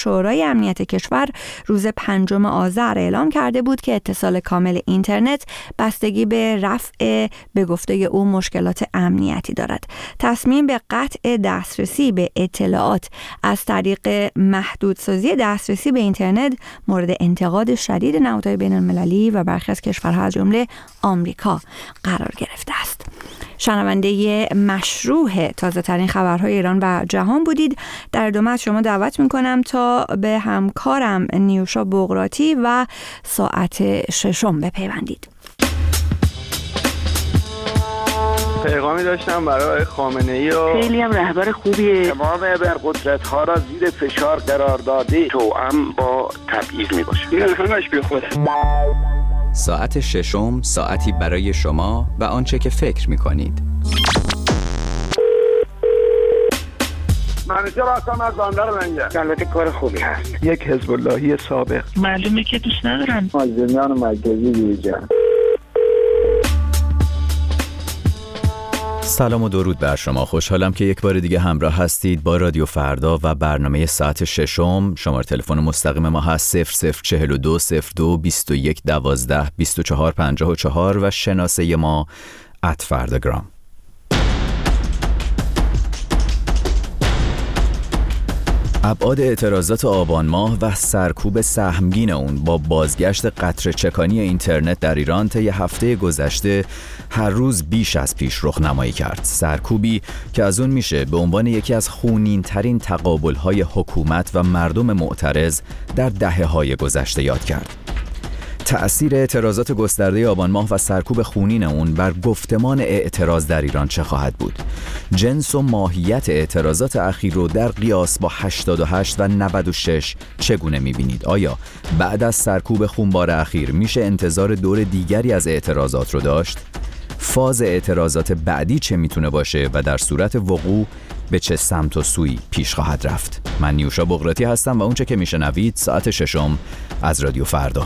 شورای امنیت کشور روز 5 آذر اعلام کرده بود که اتصال کامل اینترنت بستگی به رفع به گفته او مشکلات امنیتی دارد. تصمیم به قطع دسترسی به اطلاعات از طریق محدودسازی دسترسی به اینترنت مورد انتقاد شدید نهادهای بین‌المللی و برخی از کشورها از جمله آمریکا قرار گرفته است. شنونده مشروع تازه ترین خبرهای ایران و جهان بودید. در ادامه شما دعوت میکنم تا به همکارم نیوشا بغراتی و ساعت 6 بپیوندید. پیغامی داشتم برای خامنه‌ای و خیلی هم رهبر خوبیه. تمام ابرقدرت‌ها را زیر فشار قرار داده، توأم با تبعیض میباشه. این همش بیخوده. ساعت 6 ساعتی برای شما و آنچه که فکر می‌کنید. منیجر هستم از بندر منگه. البته کار خوبی هست. یک حزب اللهی سابق. معلومه که دوست ندارن. مازندران مرکزی دیجا. سلام و درود بر شما. خوشحالم که یک بار دیگه همراه هستید با رادیو فردا و برنامه ساعت 6. شماره تلفن مستقیم ما هست 0042 02 21 12 24 54 و شناسه ما @فرداگرام. ابعاد اعتراضات آبان ماه و سرکوب سهمگین اون با بازگشت قطره چکانی اینترنت در ایران طی هفته گذشته هر روز بیش از پیش رخ نمایی کرد. سرکوبی که از اون میشه به عنوان یکی از خونین ترین تقابل‌های حکومت و مردم معترض در دهه‌های گذشته یاد کرد. تأثیر اعتراضات گسترده آبان ماه و سرکوب خونین اون بر گفتمان اعتراض در ایران چه خواهد بود؟ جنس و ماهیت اعتراضات اخیر رو در قیاس با 88 و 96 چگونه می‌بینید؟ آیا بعد از سرکوب خونبار اخیر میشه انتظار دور دیگری از اعتراضات رو داشت؟ فاز اعتراضات بعدی چه میتونه باشه و در صورت وقوع به چه سمت و سوی پیش خواهد رفت؟ من نیوشا بغراتی هستم و اونچه که میشنوید ساعت 6 از رادیو فردا.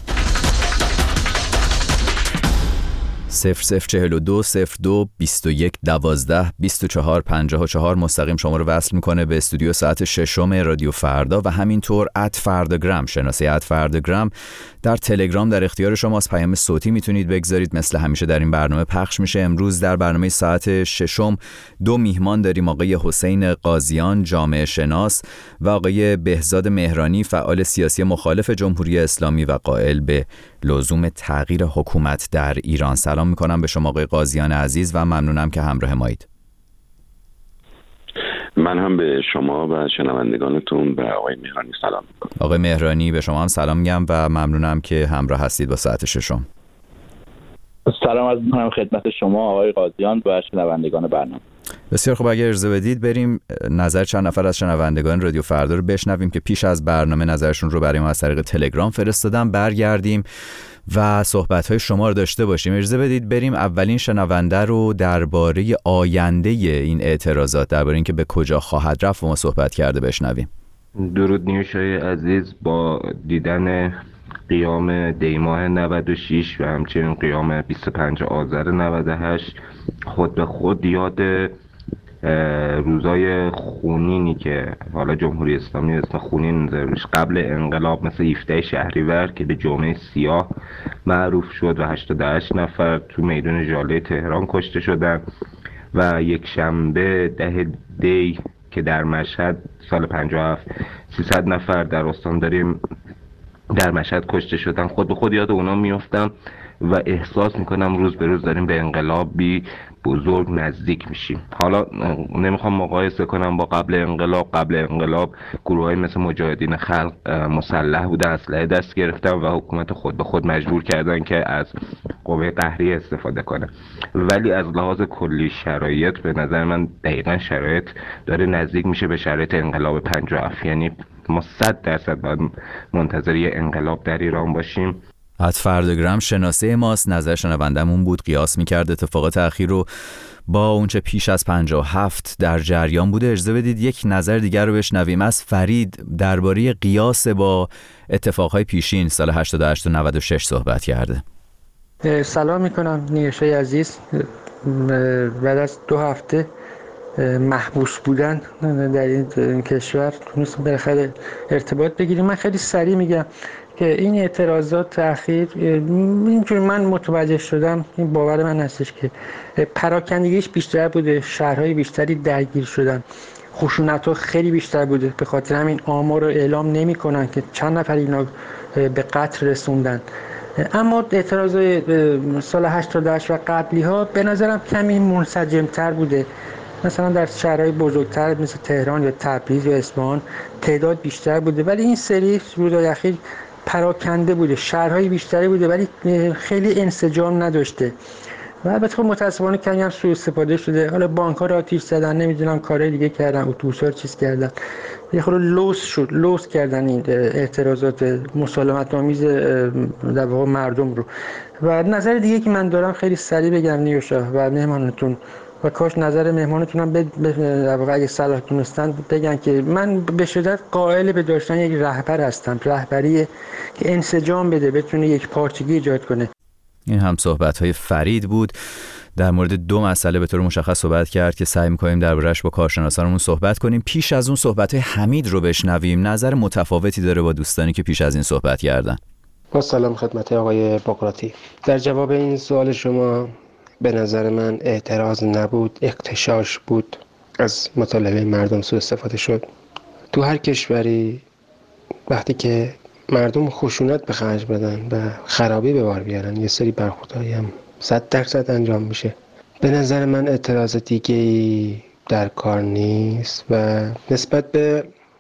0042 02 21 12 24 54 مستقیم شما رو وصل میکنه به استودیو ساعت 6 رادیو فردا و همینطور @فرداگرام، شناسه @فرداگرام در تلگرام در اختیار شماست. پیام صوتی میتونید بگذارید، مثل همیشه در این برنامه پخش میشه. امروز در برنامه ساعت 6 دو میهمان داریم، آقای حسین قاضیان جامعه شناس و آقای بهزاد مهرانی فعال سیاسی مخالف جمهوری اسلامی و قائل به لزوم تغییر حکومت در ایران. سلام میکنم به شما آقای قاضیان عزیز و ممنونم که همراه مایید. من هم به شما و شنوندگانتون و آقای مهرانی سلام میکنم. آقای مهرانی به شما هم سلام میگم و ممنونم که همراه هستید با ساعت 6. سلام از میکنم خدمت شما آقای قاضیان و شنوندگان برنامه. بسیار خب، اگر اجازه بدید بریم نظر چند نفر از شنوندگان رادیو فردا رو بشنویم که پیش از برنامه نظرشون رو برای ما از طریق تلگرام فرستادن، برگردیم و صحبت‌های شما رو داشته باشیم. اجازه بدید بریم اولین شنونده رو درباره آینده این اعتراضات، درباره اینکه به کجا خواهد رفت و ما صحبت کرده بشنویم. درود نیوشای عزیز، با دیدن قیام دیماه 96 و همچنین قیام 25 آذر 98 خود به خود یاد روزای خونینی که حالا جمهوری اسلامی اسم خونین روش قبل انقلاب مثل 17 شهریور که به جمعه سیاه معروف شد و 88 نفر تو میدان ژاله تهران کشته شدن و یک شنبه 10 دی که در مشهد سال 57 300 نفر در استانداری در مشهد کشته شدن. خود به خود یاد اونا میافتم و احساس میکنم روز به روز داریم به انقلابی بزرگ نزدیک میشیم. حالا نمیخوام مقایسه کنم با قبل انقلاب. قبل انقلاب گروه‌های مثل مجاهدین خلق مسلح بودن، اسلحه دست گرفتن و حکومت خود به خود مجبور کردن که از قوه قهریه استفاده کنه. ولی از لحاظ کلی شرایط به نظر من دقیقاً شرایط داره نزدیک میشه به شرایط انقلاب 57. یعنی ما 100% باید منتظر یه انقلاب در ایران باشیم. @فرداگرام شناسه ماست. نظر شنوندمون بود، قیاس می‌کرد اتفاقات اخیر رو با اونچه پیش از 57 در جریان بوده. اجازه بدید یک نظر دیگر رو بشنویم از فرید درباره قیاس با اتفاقهای پیشین سال 88 و 96 صحبت کرده. سلام میکنم نیوشای عزیز. بعد از 2 هفته محبوس بودن در این کشور تونستیم بالاخره ارتباط بگیریم. من خیلی سریع میگم که این اعتراضات اخیر اینجور من متوجه شدم، این باور من هستش که پراکندگیش بیشتر بوده، شهرهای بیشتری درگیر شدن، خشونت‌ها خیلی بیشتر بوده، به خاطر همین آمار رو اعلام نمی‌کنن که چند نفر اینا به قتل رسوندن. اما اعتراضات سال 88 و قبلی ها به نظرم کمی منسجم‌تر بوده. مثلا در شهرهای بزرگتر مثل تهران یا تبریز یا اصفهان تعداد بیشتر بوده، ولی این سری روزهای اخیر پراکنده بوده، شهرهای بیشتری بوده ولی خیلی انسجام نداشته و البته متاسفانه کمی هم سوء استفاده شده. حالا بانک‌ها رو آتش زدن، نمیدونم کارهای دیگه کردن، اتوبوس‌ها رو چیز کردن، یه خورده لوس کردن این اعتراضات مسالمت‌آمیز در واقع مردم رو. و نظر دیگه که من دارم خیلی سریع بگم نیوشا و مهمانتون، و کاش نظر مهمانتون هم در واقع اگه صلاح دونستن بگن که من به شدت قائل به داشتن یک رهبر هستم، رهبری که انسجام بده، بتونه یک پارچگی ایجاد کنه. این هم صحبت‌های فرید بود. در مورد دو مسئله به طور مشخص صحبت کرد که سعی می‌کنیم درباره‌اش با کارشناسانمون صحبت کنیم. پیش از اون صحبت‌های حمید رو بشنویم. نظر متفاوتی داره با دوستانی که پیش از این صحبت کردن. با سلام خدمت آقای بقراطی. در جواب این سوال شما، به نظر من اعتراض نبود، اغتشاش بود، از مطالبه مردم سوء استفاده شد. تو هر کشوری وقتی که مردم خشونت به خرج بدن و خرابی به بار بیارن، یه سری برخوردهایی هم 100% انجام میشه. به نظر من اعتراض دیگه‌ای در کار نیست و نسبت به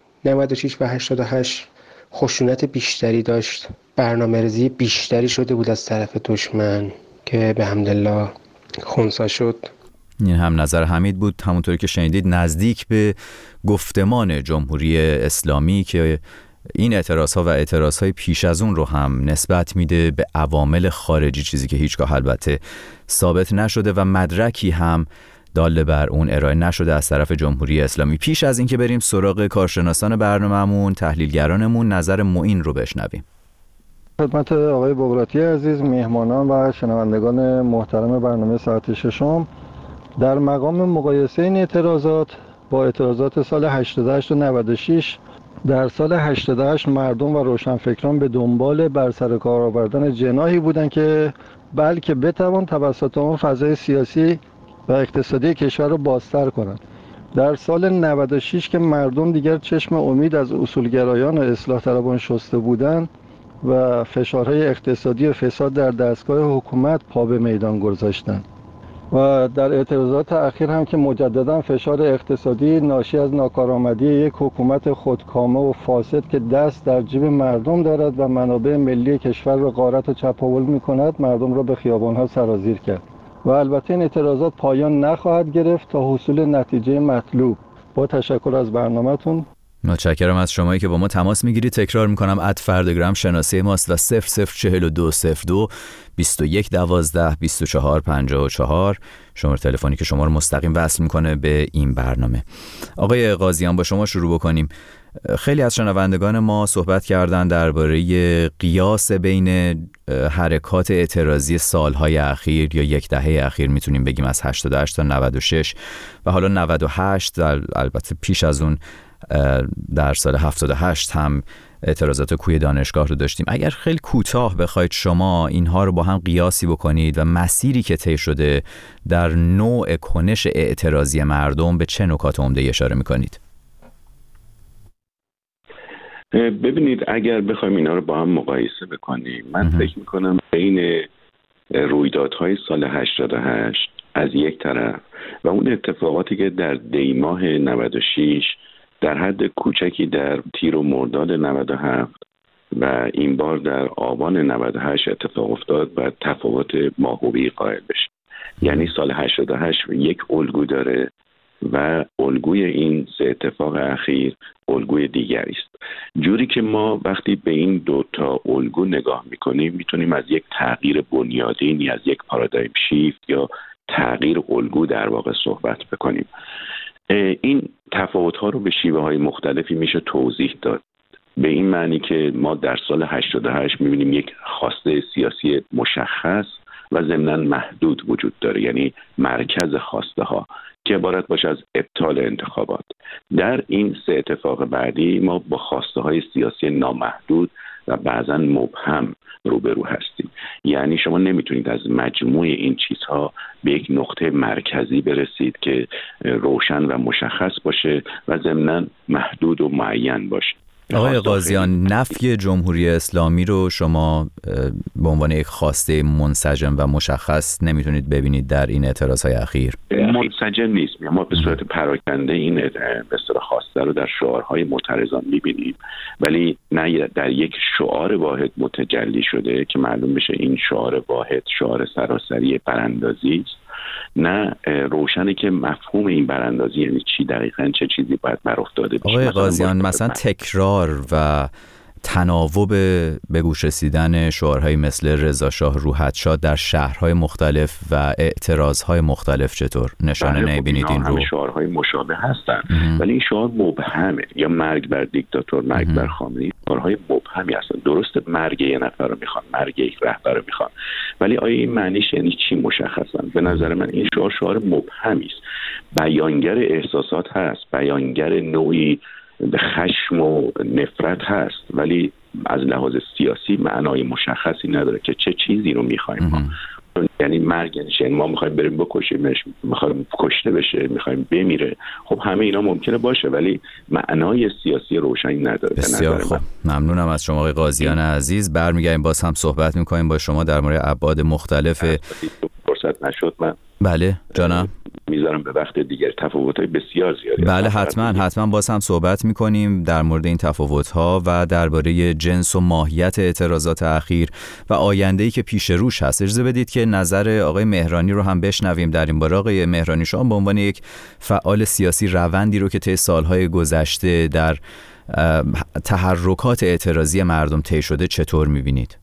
96 و 88 خشونت بیشتری داشت، برنامه‌ریزی بیشتری شده بود از طرف دشمن که به حمدالله خنثی شد. این هم نظر حمید بود، همونطوری که شنیدید نزدیک به گفتمان جمهوری اسلامی که این اعتراضها و اعتراضهای پیش از اون رو هم نسبت میده به عوامل خارجی، چیزی که هیچگاه البته ثابت نشده و مدرکی هم دال بر اون ارائه نشده از طرف جمهوری اسلامی. پیش از اینکه بریم سراغ کارشناسان برنامه‌مون، تحلیلگرانمون، نظر معین رو بشنویم. خدمت آقای بقراطی عزیز، میهمانان و شنوندگان محترم برنامه ساعت ششم، در مقام مقایسه این اعتراضات با اعتراضات سال 88 و 96، در سال 88 مردم و روشنفکران به دنبال بر سر کار آوردن جناحی بودند که بلکه بتوان توسط آن فضای سیاسی و اقتصادی کشور را بازتر کنند. در سال 96 که مردم دیگر چشم امید از اصولگرایان و اصلاح طلبان شسته بودند و فشارهای اقتصادی و فساد در دستگاه حکومت پا به میدان گذاشتند و در اعتراضات اخیر هم که مجددا فشار اقتصادی ناشی از ناکارآمدی یک حکومت خودکامه و فاسد که دست در جیب مردم دارد و منابع ملی کشور را غارت و چپاول می‌کند، مردم را به خیابان‌ها سرازیر کرد و البته این اعتراضات پایان نخواهد گرفت تا حصول نتیجه مطلوب. با تشکر از برنامه‌تون. متشکرم از شمایی که با ما تماس میگیرید. تکرار میکنم @فردگرام شناسه ماست و 004202 21 12 24 54 شماره تلفنی که شما رو مستقیم وصل میکنه به این برنامه. آقای قاضیان، با شما شروع بکنیم. خیلی از شنوندگان ما صحبت کردن درباره قیاس بین حرکات اعتراضی سالهای اخیر یا یک دهه اخیر، میتونیم بگیم از 88 تا 96 و حالا 98، البته پیش از اون در سال 78 هم اعتراضات کوی دانشگاه رو داشتیم. اگر خیلی کوتاه بخواید شما اینها رو با هم قیاسی بکنید و مسیری که طی شده در نوع کنش اعتراضی مردم، به چه نکات عمده اشاره میکنید؟ ببینید، اگر بخوایم اینا رو با هم مقایسه بکنیم، من فکر میکنم بین رویدادهای سال 88 از یک طرف و اون اتفاقاتی که در دیماه 96 در حد کوچکی در تیر و مرداد 97 و این بار در آبان 98 اتفاق افتاد و تفاوت ماهوی قائل بشه. یعنی سال 88 یک الگو داره و الگوی این سه اتفاق اخیر الگوی دیگری است. جوری که ما وقتی به این دوتا الگو نگاه میکنیم میتونیم از یک تغییر بنیادینی، از یک پارادایم شیفت یا تغییر الگو در واقع صحبت بکنیم. این تفاوت‌ها رو به شیوه‌های مختلفی میشه توضیح داد. به این معنی که ما در سال 88 می‌بینیم یک خواسته سیاسی مشخص و ضمناً محدود وجود داره، یعنی مرکز خواسته ها که عبارت باشه از ابطال انتخابات. در این 3 اتفاق بعدی ما با خواسته های سیاسی نامحدود و بعضا مبهم روبرو هستیم. یعنی شما نمیتونید از مجموع این چیزها به یک نقطه مرکزی برسید که روشن و مشخص باشه و ضمناً محدود و معین باشه. آقای قاضیان، نفی جمهوری اسلامی رو شما به عنوان یک خواسته منسجم و مشخص نمیتونید ببینید در این اعتراضهای اخیر؟ منسجم نیست. ما به صورت پراکنده این به اصطلاح خواسته رو در شعارهای معترضان میبینیم، ولی نه در یک شعار واحد متجلی شده که معلوم بشه این شعار واحد شعار سراسری براندازی است، نه روشنه که مفهوم این براندازی یعنی چی، دقیقاً چه چیزی باید بر افتاده بشه. آقای قاضیان، مثلا تکرار و تناوب به گوش رسیدن شعارهایی مثل رضا شاه روحت‌شاه در شهرهای مختلف و اعتراضهای مختلف چطور نشانه نمی‌بینید این رو؟ شعارهای مشابه هستن ولی این شعار مبهمه، یا مرگ بر دیکتاتور، مرگ بر خامنه‌ای، شعارهای مبهمی هستن. درسته مرگ یه نفر رو میخوان، مرگ یک رهبر رو میخوان، ولی آیا این معنیش یعنی چی مشخصا؟ به نظر من این شعار مبهمی است. بیانگر احساسات هست، بیانگر نوعی خشم و نفرت هست، ولی از لحاظ سیاسی معنای مشخصی نداره که چه چیزی رو میخوایم ما. یعنی مرگ یعنی ما میخوایم بریم بکشیمش، میخوایم کشته بشه، میخوایم بمیره. خب همه اینا ممکنه باشه ولی معنای سیاسی روشنی نداره. بسیار خوب، ممنونم از شما آقای قاضیان عزیز. برمیگردیم باز هم صحبت میکنیم با شما در مورد ابعاد مختلف. فرصت نشد من بله جانم میذارم به وقت دیگر، تفاوت‌های بسیار زیادی. بله حتما باز هم صحبت میکنیم در مورد این تفاوت‌ها و درباره جنس و ماهیت اعتراضات اخیر و آینده‌ای که پیش روش هست. اجازه بدید که نظر آقای مهرانی رو هم بشنویم در این باره. آقای مهرانی، شما به عنوان یک فعال سیاسی روندی رو که طی سالهای گذشته در تحرکات اعتراضی مردم طی شده چطور میبینید؟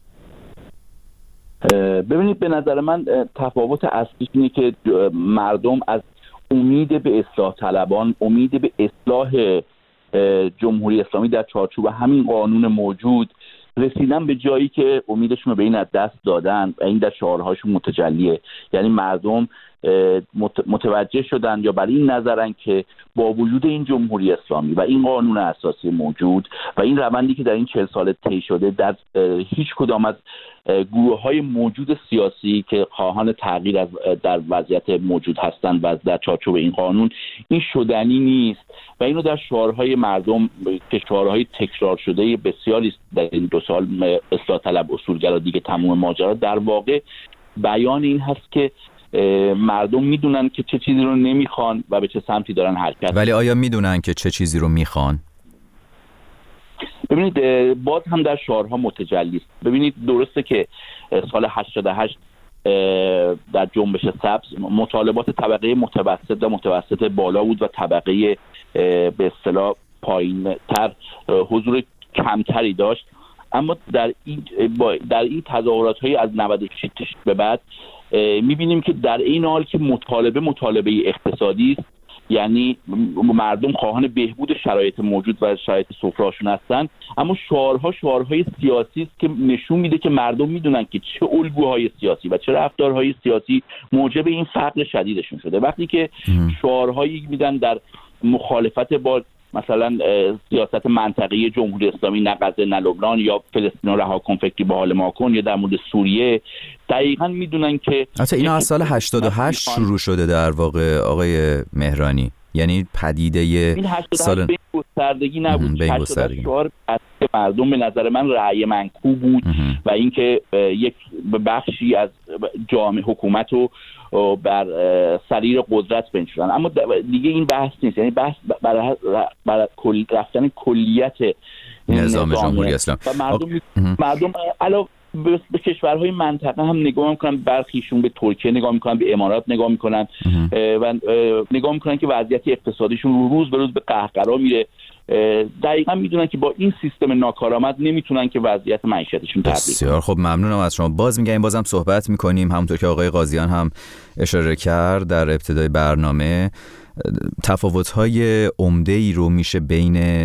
ببینید، به نظر من تفاوت اصلیش اینه که مردم از امید به اصلاح طلبان، امید به اصلاح جمهوری اسلامی در چارچوب همین قانون موجود رسیدن به جایی که امیدشون رو به این از دست دادن و این در شعارهاشون متجلیه. یعنی مردم متوجه شدن یا برای این نظرن که با وجود این جمهوری اسلامی و این قانون اساسی موجود و این روندی که در این 40 سال طی شده، در هیچ کدام از گروه‌های موجود سیاسی که خواهان تغییر در وضعیت موجود هستند و در چارچوب این قانون این شدنی نیست و اینو در شعارهای مردم که شعارهای تکرار شده بسیاری در این 2 سال اصلاح طلب، اصولگرا، دیگه تمام ماجرا در واقع بیان این هست که مردم میدونن که چه چیزی رو نمیخوان و به چه سمتی دارن حرکت. ولی آیا میدونن که چه چیزی رو میخوان؟ ببینید، باز هم در شعارها متجلی است. ببینید، درسته که سال 88 در جنبش سبز مطالبات طبقه متوسط و متوسط بالا بود و طبقه به اصطلاح پایین‌تر حضور کمتری داشت، اما در این تظاهرات‌های از 96 به بعد می‌بینیم که در این حال که مطالبه اقتصادی است، یعنی مردم خواهان بهبود شرایط موجود و شرایط سفره‌شون هستن، اما شعارهای سیاسی است که نشون میده که مردم میدونن که چه الگوهای سیاسی و چه رفتارهای سیاسی موجب این فقر شدیدشون شده. وقتی که شعارهایی میدن در مخالفت با مثلا سیاست منطقه‌ای جمهوری اسلامی، نه غزه نه لبنان، یا فلسطین رها کن فکری به حال ما کن، یا در مورد سوریه، دقیقاً میدونن که اینا از سال 88 شروع شده در واقع آقای مهرانی. یعنی پدیده این سال به گستردگی نبود. 88 شعار مردم به نظر من رأی منکوب بود و اینکه یک بخشی از جامعه حکومت رو بر سریر قدرت بنشونن. اما دیگه این بحث نیست، یعنی بحث برای رفتن کلیت نظام جمهوری اسلامی و مردم علاوه به کشورهای منطقه هم نگاه میکنن، برخیشون به ترکیه نگاه میکنن، به امارات نگاه میکنن و نگاه میکنن که وضعیت اقتصادیشون روز به روز به قهقرا میره. دقیقاً میدونن که با این سیستم ناکارآمد نمیتونن که وضعیت معیشتشون تغییر. بسیار خب، ممنونم از شما. بازم صحبت میکنیم، همونطور که آقای قاضیان هم اشاره کرد در ابتدای برنامه. تفاوت‌های عمده‌ای رو میشه بین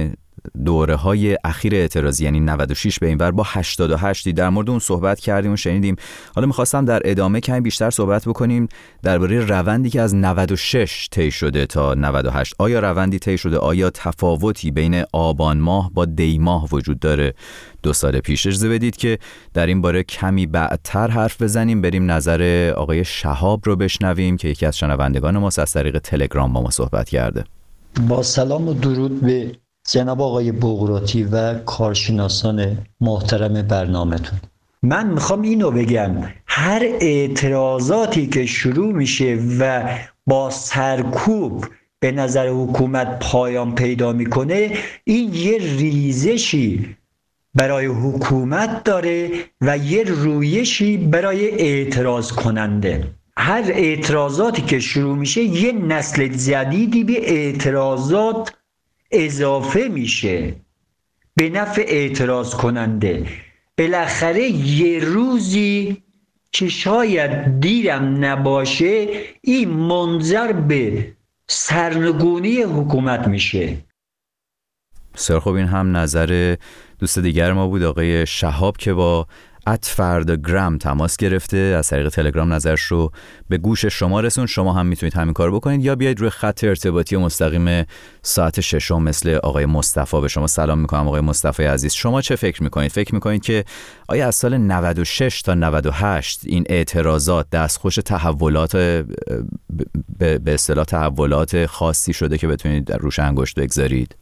دوره‌های اخیر اعتراضی یعنی 96 به اینور با 88 در مورد اون صحبت کردیم و شنیدیم. حالا می‌خواستم در ادامه کمی بیشتر صحبت بکنیم درباره روندی که از 96 طی شده تا 98. آیا روندی طی شده؟ آیا تفاوتی بین آبان ماه با دی ماه وجود داره 2 سال پیش؟ اجازه بدید که در این باره کمی بعدتر حرف بزنیم. بریم نظر آقای شهاب رو بشنویم که یکی از شنوندگان ماست، از طریق تلگرام با ما صحبت کرده. با سلام و درود به جناب آقای بقراطی و کارشناسان محترم برنامه‌تون. من میخوام اینو بگم، هر اعتراضاتی که شروع میشه و با سرکوب به نظر حکومت پایان پیدا میکنه، این یه ریزشی برای حکومت داره و یه رویشی برای اعتراض کننده. هر اعتراضاتی که شروع میشه یه نسل جدیدی به اعتراضات اضافه میشه به نفع اعتراض کننده. بالاخره یه روزی که شاید دیرم نباشه این منجر به سرنگونی حکومت میشه. بسیار خوب، این هم نظر دوست دیگر ما بود، آقای شهاب، که با @فردگرام تماس گرفته، از طریق تلگرام نظرش رو به گوش شما رسون. شما هم میتونید همین کار بکنید یا بیاید روی خط ارتباطی مستقیم ساعت 6 مثل آقای مصطفی. به شما سلام میکنم آقای مصطفی عزیز. شما چه فکر میکنید؟ فکر میکنید که آیا از سال 96 تا 98 این اعتراضات دستخوش تحولات به اصطلاح تحولات خاصی شده که بتونید در روش انگشت بگذارید؟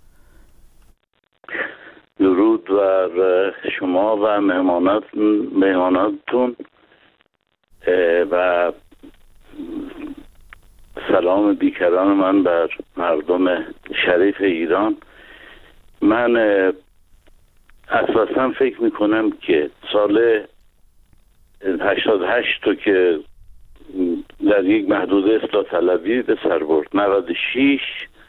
درود بر شما و مهماناتتون و سلام بیکران من بر مردم شریف ایران. من اساسا فکر میکنم که سال 88 تو که در یک محدوده اصلاح طلبی به سر برد، 96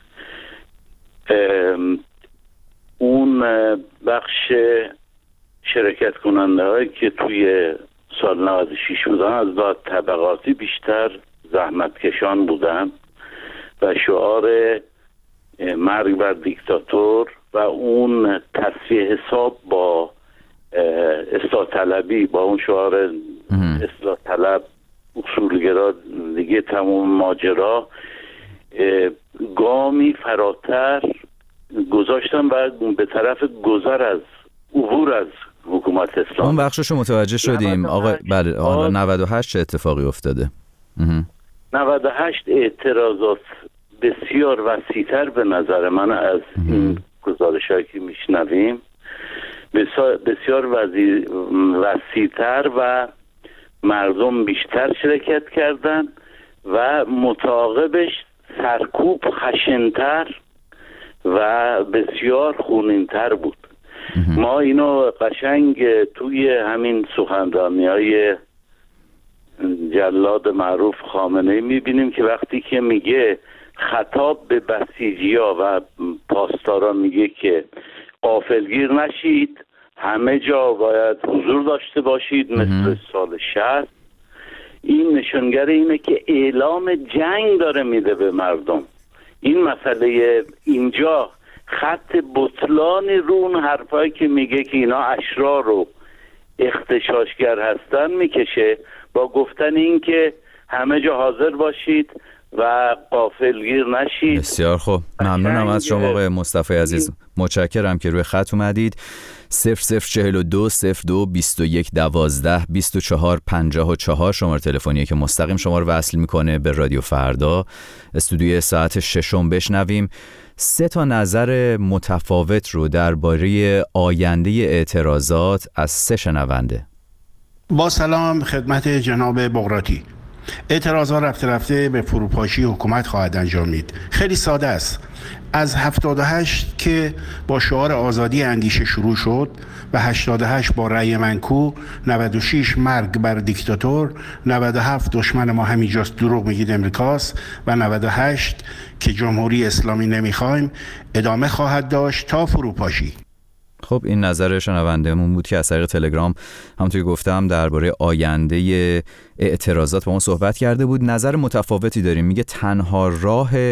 اون بخش شرکت کننده هایی که توی سال 96 بودن از لحاظ طبقاتی بیشتر زحمتکشان بودن و شعار مرگ بر دیکتاتور و اون تصفیه حساب با اصلاح طلبی، با اون شعار اصلاح طلب اصولگرا دیگه تمام ماجرا گامی فراتر گذاشتن و به طرف گذر از عبور از حکومت اسلام. اون بخششو متوجه شدیم آقا. بله، 98 چه اتفاقی افتاده؟ 98 اعتراضات بسیار وسیع‌تر به نظر من از این گزارش‌هایی که میشنویم، بسیار وسیع‌تر و مردم بیشتر شرکت کردن و متعاقبش سرکوب خشن‌تر و بسیار خونین‌تر بود. ما اینو قشنگ توی همین سخنرانی‌های جلاد معروف خامنه‌ای می‌بینیم که وقتی که میگه خطاب به بسیجی‌ها و پاسداران میگه که غافلگیر نشید، همه جا باید حضور داشته باشید مثل سال 60. این نشانگر اینه که اعلام جنگ داره میده به مردم. این مسئله اینجا خط بطلانی رو اون حرفایی که میگه که اینا اشرار و اغتشاشگر هستن میکشه با گفتن این که همه جا حاضر باشید و غافلگیر نشید. بسیار خوب، ممنونم از شما آقای مصطفی عزیز، متشکرم که روی خط اومدید. 0042 02 21 12 24 54 شماره تلفنیه که مستقیم شما رو وصل میکنه به رادیو فردا. استودیوی ساعت 6 بشنویم 3 تا نظر متفاوت رو درباره آینده اعتراضات از 3 شنونده. با سلام خدمت جناب بقراطی. اعتراضات رفته رفته به فروپاشی حکومت خواهد انجامید. خیلی ساده است. از 78 که با شعار آزادی اندیشه شروع شد و 88 با رأی منکو، 96 مرگ بر دیکتاتور، 97 دشمن ما همینجاست دروغ میگید امریکاست و 98 که جمهوری اسلامی نمیخوایم ادامه خواهد داشت تا فروپاشی. خب این نظر شنوندهمون بود که از طریق تلگرام همونطور که گفتم درباره آینده اعتراضات با ما صحبت کرده بود. نظر متفاوتی داریم. میگه تنها راه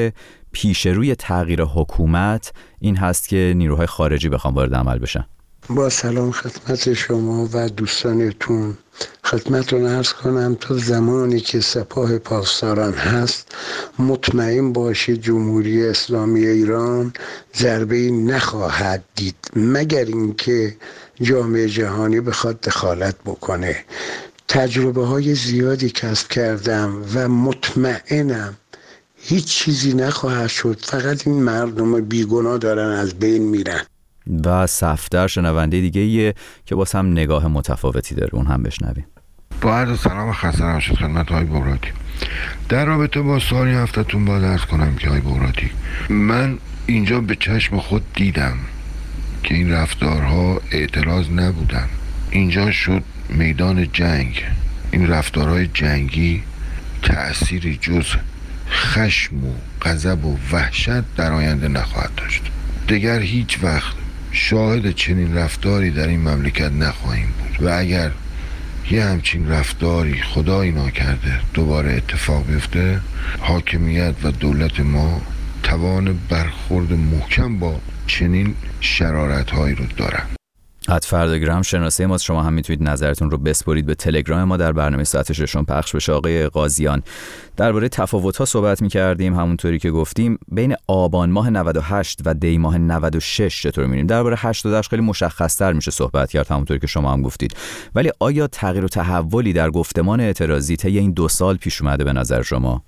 پیش روی تغییر حکومت این هست که نیروهای خارجی بخوام وارد عمل بشن. با سلام خدمت شما و دوستانتون. خدمتتون عرض کنم تا زمانی که سپاه پاسداران هست مطمئن باشید جمهوری اسلامی ایران ضربه‌ای نخواهد دید مگر اینکه جامعه جهانی بخواد دخالت بکنه. تجربه های زیادی کسب کردم و مطمئنم هیچ چیزی نخواهد شد، فقط این مردم بیگناه دارن از بین میرن. و صفدر شنونده دیگه ایه که باز هم نگاه متفاوتی داره، اون هم بشنویم. با عرض سلام و خسته نباشید خدمت های بغراتی. در رابطه با سوالی هفتتون باید عرض کنم که های بغراتی، من اینجا به چشم خود دیدم که این رفتارها اعتراض نبودن، اینجا شد میدان جنگ. این رفتارهای جنگی تأثیری جز خشم و غضب و وحشت در آینده نخواهد داشت. دیگر هیچ وقت شاهد چنین رفتاری در این مملکت نخواهیم بود و اگر یه همچین رفتاری خدایی ناکرده دوباره اتفاق بیفته، حاکمیت و دولت ما توان برخورد محکم با چنین شرارت‌هایی رو دارن. @فرداگرام شناسه ماست. شما هم میتونید نظرتون رو بسپارید به تلگرام ما در برنامه ساعت 6 پخش بشه. آقای قاضیان، درباره تفاوت‌ها صحبت می‌کردیم، همونطوری که گفتیم بین آبان ماه 98 و دی ماه 96 چطور می‌بینیم. درباره 88 خیلی مشخص‌تر میشه صحبت کرد، همونطوری که شما هم گفتید. ولی آیا تغییر و تحولی در گفتمان اعتراضی طی این 2 سال پیش اومده به نظر شما؟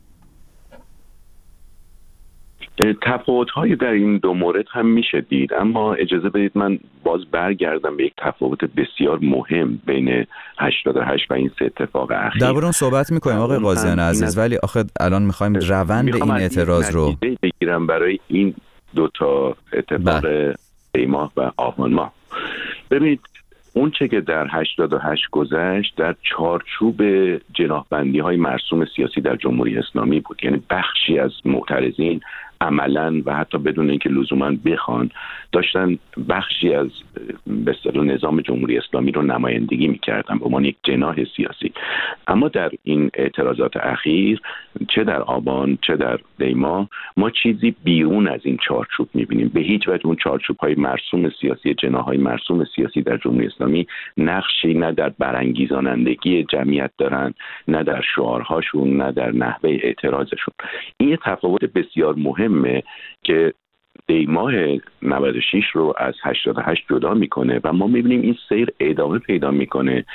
تفاوت‌هایی در این دو مورد هم میشه دید، اما اجازه بدید من باز برگردم به یک تفاوت بسیار مهم بین 88 و این 3 اتفاق اخیر. درباره اون صحبت می‌کنیم آقای قاضیان عزیز، ولی آخه الان می‌خوایم روند این اعتراض رو بگیرم برای این 2 تا اتفاق دی ماه و آبان ماه. ببینید اون چه که در 88 گذشت در چارچوب جناح‌بندی‌های مرسوم سیاسی در جمهوری اسلامی بود، یعنی بخشی از معترضین عملاً و حتی بدون اینکه لزوماً بخوان داشتن بخشی از به اصطلاح نظام جمهوری اسلامی رو نمایندگی می‌کردن به عنوان یک جناح سیاسی. اما در این اعتراضات اخیر چه در آبان چه در دی ماه ما چیزی بیرون از این چارچوب می‌بینیم. به هیچ وجه اون چارچوب‌های مرسوم سیاسی، جناح‌های مرسوم سیاسی در جمهوری اسلامی نقشی نه در برانگیزانندگی جمعیت دارن، نه در شعارهاشون، نه در نحوه اعتراضشون. این یه تفاوت بسیار مهمه که دی ماه 96 رو از 88 جدا میکنه و ما میبینیم این سیر ادامه پیدا میکنه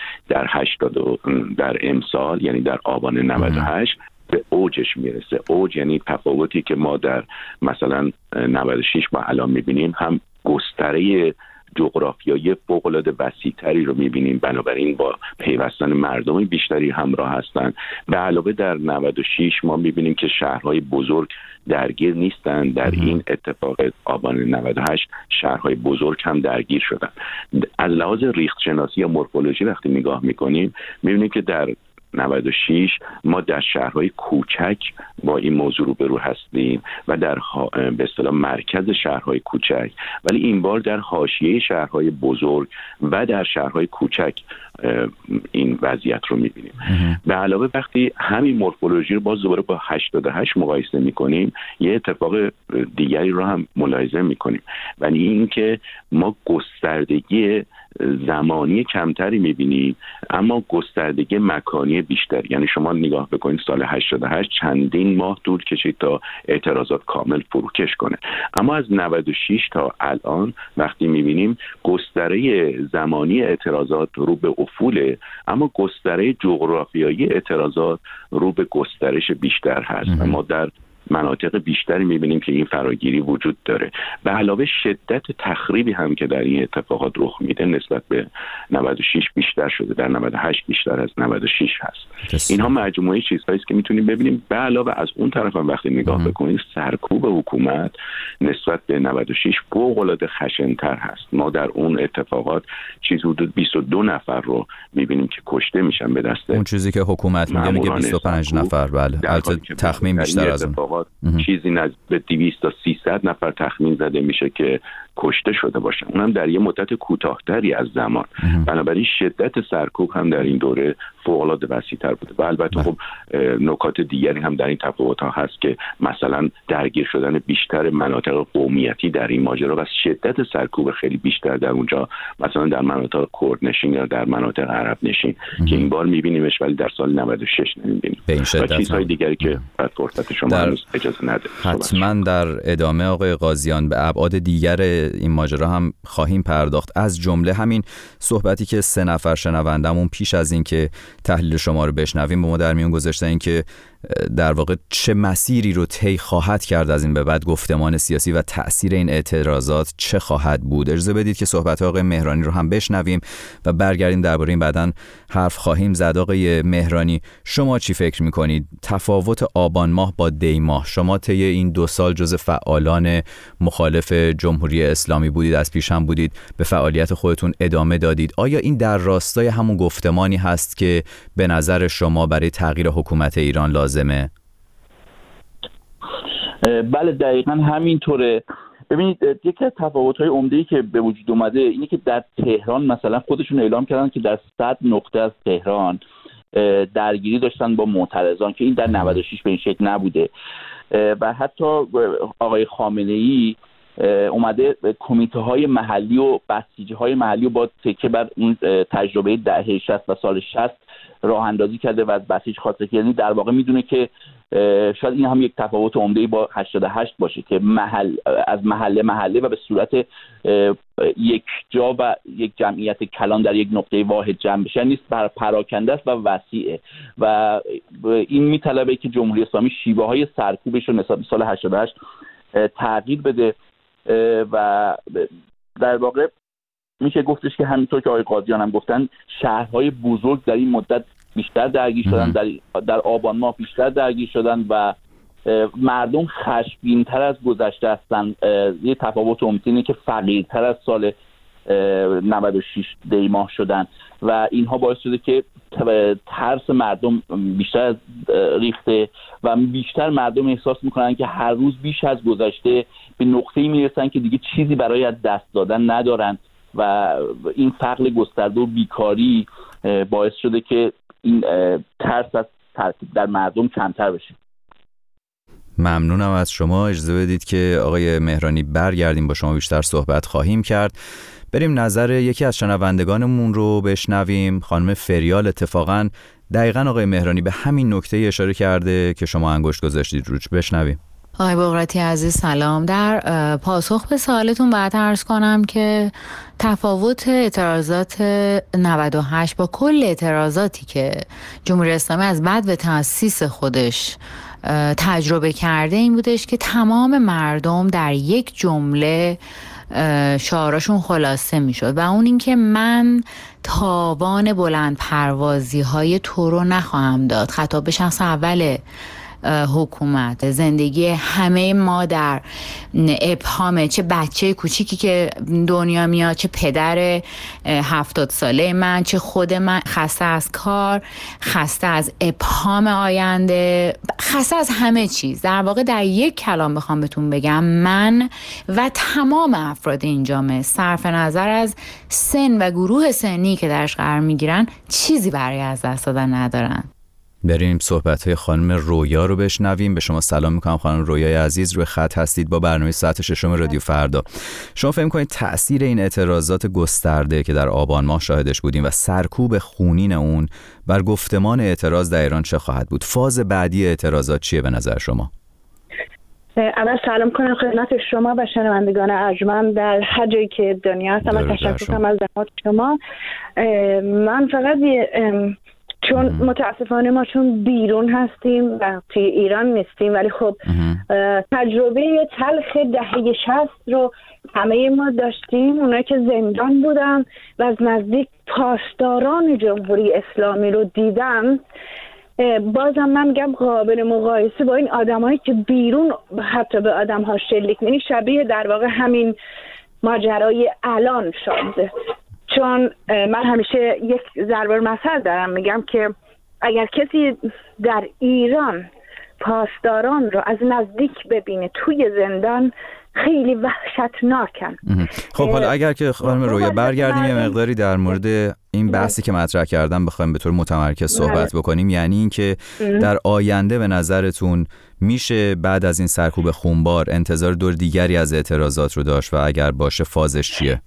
در امسال، یعنی در آبان 98 به اوجش میرسه. اوج یعنی تفاوتی که ما در مثلا 96 با الان میبینیم، هم گستره جغرافیایی فوق‌العاده وسیع‌تری رو می‌بینیم، بنابراین با پیوستن مردم بیشتری همراه هستند. به علاوه در 96 ما می‌بینیم که شهرهای بزرگ درگیر نیستن. در این اتفاق آبان 98 شهرهای بزرگ هم درگیر شدن. از لحاظ ریخت شناسی یا مورفولوژی وقتی نگاه می‌کنیم می‌بینیم که در 96 ما در شهرهای کوچک با این موضوع روبرو هستیم و در به اصطلاح مرکز شهرهای کوچک، ولی این بار در حاشیه شهرهای بزرگ و در شهرهای کوچک این وضعیت رو می‌بینیم. به علاوه وقتی همین مورفولوژی رو باز دوباره با 88 مقایسه می‌کنیم یه اتفاق دیگری رو هم ملاحظه می‌کنیم، ولی اینکه ما گستردگی زمانی کمتری می‌بینیم اما گستردگی مکانی بیشتر. یعنی شما نگاه بکنید سال 88 چندین ماه طول کشید تا اعتراضات کامل فروکش کنه، اما از 96 تا الان وقتی می‌بینیم گستره زمانی اعتراضات رو به افوله، اما گستره جغرافیایی اعتراضات رو به گسترش بیشتر هست و ما در مناطق بیشتری می‌بینیم که این فراگیری وجود داره. به علاوه شدت تخریبی هم که در این اتفاقات رخ میده نسبت به 96 بیشتر شده، در 98 بیشتر از 96 هست. اینها مجموعه چیزهایی است که میتونیم ببینیم. به علاوه از اون طرف هم وقتی نگاه بکنید سرکوب حکومت نسبت به 96 فوق‌العاده خشن‌تر هست. ما در اون اتفاقات چیزی حدود 22 نفر رو می‌بینیم که کشته میشن به دست اون چیزی که حکومت میگه 25 نفر. بله البته تخمین بیشتر از اون چیزی نزدیک به 200 تا 300 نفر تخمین زده میشه که کشته شده باشن، اونم در یه مدت کوتاه‌تری از زمان. بنابراین شدت سرکوب هم در این دوره فوق‌العاده وسیع‌تر بوده. و البته خب نکات دیگری هم در این تفاوت‌ها هست که مثلا درگیر شدن بیشتر مناطق قومیتی در این ماجرا و شدت سرکوب خیلی بیشتر در اونجا، مثلا در مناطق کردنشین یا در مناطق عرب نشین که این بار می‌بینیمش ولی در سال 96 نمی‌بینیم. و چیزهای دیگری که بعد فرصت شما هنوز اجازه نده. حتما در ادامه آقای قاضیان به ابعاد دیگر این ماجرا هم خواهیم پرداخت، از جمله همین صحبتی که 3 نفر شنوندمون پیش از این که تحلیل شما رو بشنویم به ما در میون گذاشتن، این که در واقع چه مسیری رو طی خواهد کرد از این به بعد گفتمان سیاسی و تأثیر این اعتراضات چه خواهد بود. اجازه بدید که صحبت آقای مهرانی رو هم بشنویم و برگردیم درباره این بعداً حرف خواهیم زد. آقای مهرانی، شما چی فکر می‌کنید تفاوت آبان ماه با دی ماه؟ شما طی این 2 سال جزو فعالان مخالف جمهوری اسلامی بودید، از پیش هم بودید، به فعالیت خودتون ادامه دادید. آیا این در راستای همون گفتمانی هست که به نظر شما برای تغییر حکومت ایران لازمه؟ بله دقیقاً همینطوره. ببینید یکی از تفاوت‌های عمده‌ای که به وجود اومده اینه که در تهران مثلا خودشون اعلام کردن که در 100 نقطه از تهران درگیری داشتن با معترضان که این در 96 به این شکل نبوده. و حتی آقای خامنه‌ای اومده کمیته‌های محلی و بسیجی‌های محلی رو با تکیه بر اون تجربه دهه 60 و سال 60 راه اندازی کرده و از بسیج خاطر، یعنی در واقع میدونه که شاید این هم یک تفاوت عمده‌ای با 88 باشه که از محله و به صورت یک جا و یک جمعیت کلان در یک نقطه واحد جمع بشه نیست، پراکنده است و وسیعه و این میطلبه که جمهوری اسلامی شیوه‌های سرکوبش رو نسبت به سال 88 تغییر بده و در واقع میشه گفتش که همینطور که آقای قاضیان هم گفتن شهرهای بزرگ در این مدت بیشتر درگیر شدن، در آبان ماه بیشتر درگیر شدن و مردم خشمگین‌تر از گذشته هستن. یه تفاوت عمده که فقیرتر از سال 96 دی ماه شدن و اینها باعث شده که ترس مردم بیشتر ریخته و بیشتر مردم احساس میکنن که هر روز بیش از گذشته به نقطه‌ای میرسن که دیگه چیزی برای از دست دادن ندارن و این فقر گسترده و بیکاری باعث شده که این ترس از ترکیب در مردم کمتر بشه. ممنونم از شما. اجازه بدید که آقای مهرانی برگردیم، با شما بیشتر صحبت خواهیم کرد. بریم نظر یکی از شنوندگانمون رو بشنویم. خانم فریال اتفاقا دقیقاً آقای مهرانی به همین نکته اشاره کرده که شما انگشت گذاشتید روش. بشنویم. آقای بقراتی عزیز سلام. در پاسخ به سوالتون باید عرض کنم که تفاوت اعتراضات 98 با کل اعتراضاتی که جمهوری اسلامی از بعد به تأسیس خودش تجربه کرده این بودش که تمام مردم در یک جمله شعارشون خلاصه میشد و اون این که من تاوان بلند پروازی های تو رو نخواهم داد. خطاب به شخص اول حکومت. زندگی همه ما در ابهامه، چه بچه کوچیکی که دنیا میاد، چه پدر 70 ساله من، چه خود من، خسته از کار، خسته از ابهام آینده، خسته از همه چیز. در واقع در یک کلام بخوام بهتون بگم من و تمام افراد این جامعه صرف نظر از سن و گروه سنی که درش قرار میگیرن چیزی برای از دست دادن ندارن. بریم صحبت‌های خانم رویا رو بشنویم. به شما سلام می‌کنم خانم رویای عزیز، روی خط هستید با برنامه ساعت 6 رادیو فردا. شما فکر می‌کنید تأثیر این اعتراضات گسترده که در آبان ماه شاهدش بودیم و سرکوب خونین اون بر گفتمان اعتراض در ایران چه خواهد بود؟ فاز بعدی اعتراضات چیه به نظر شما؟ اول سلام کنم خدمت شما و شنوندگان ارجمند در هر جایی که دنیا هستم و تشکر کنم از زحمات شما. من فقط چون متاسفانه ما چون بیرون هستیم و توی ایران نیستیم، ولی خب تجربه تلخ دهه 60 رو همه ما داشتیم. اونایی که زندان بودن و از نزدیک پاسداران جمهوری اسلامی رو دیدم، بازم من میگم قابل مقایسه با این آدمایی که بیرون حتی به آدم‌ها شلیک، یعنی شبیه در واقع همین ماجرای الان شد. چون من همیشه یک ضرب المثل دارم، میگم که اگر کسی در ایران پاسداران رو از نزدیک ببینه توی زندان، خیلی وحشتناکن. خب حالا اگر که خانم رویا برگردیم یه مقداری در مورد این بحثی که مطرح کردم بخوایم به طور متمرکز صحبت بکنیم، یعنی این که در آینده به نظرتون میشه بعد از این سرکوب خونبار انتظار دور دیگری از اعتراضات رو داشت و اگر باشه فازش چیه؟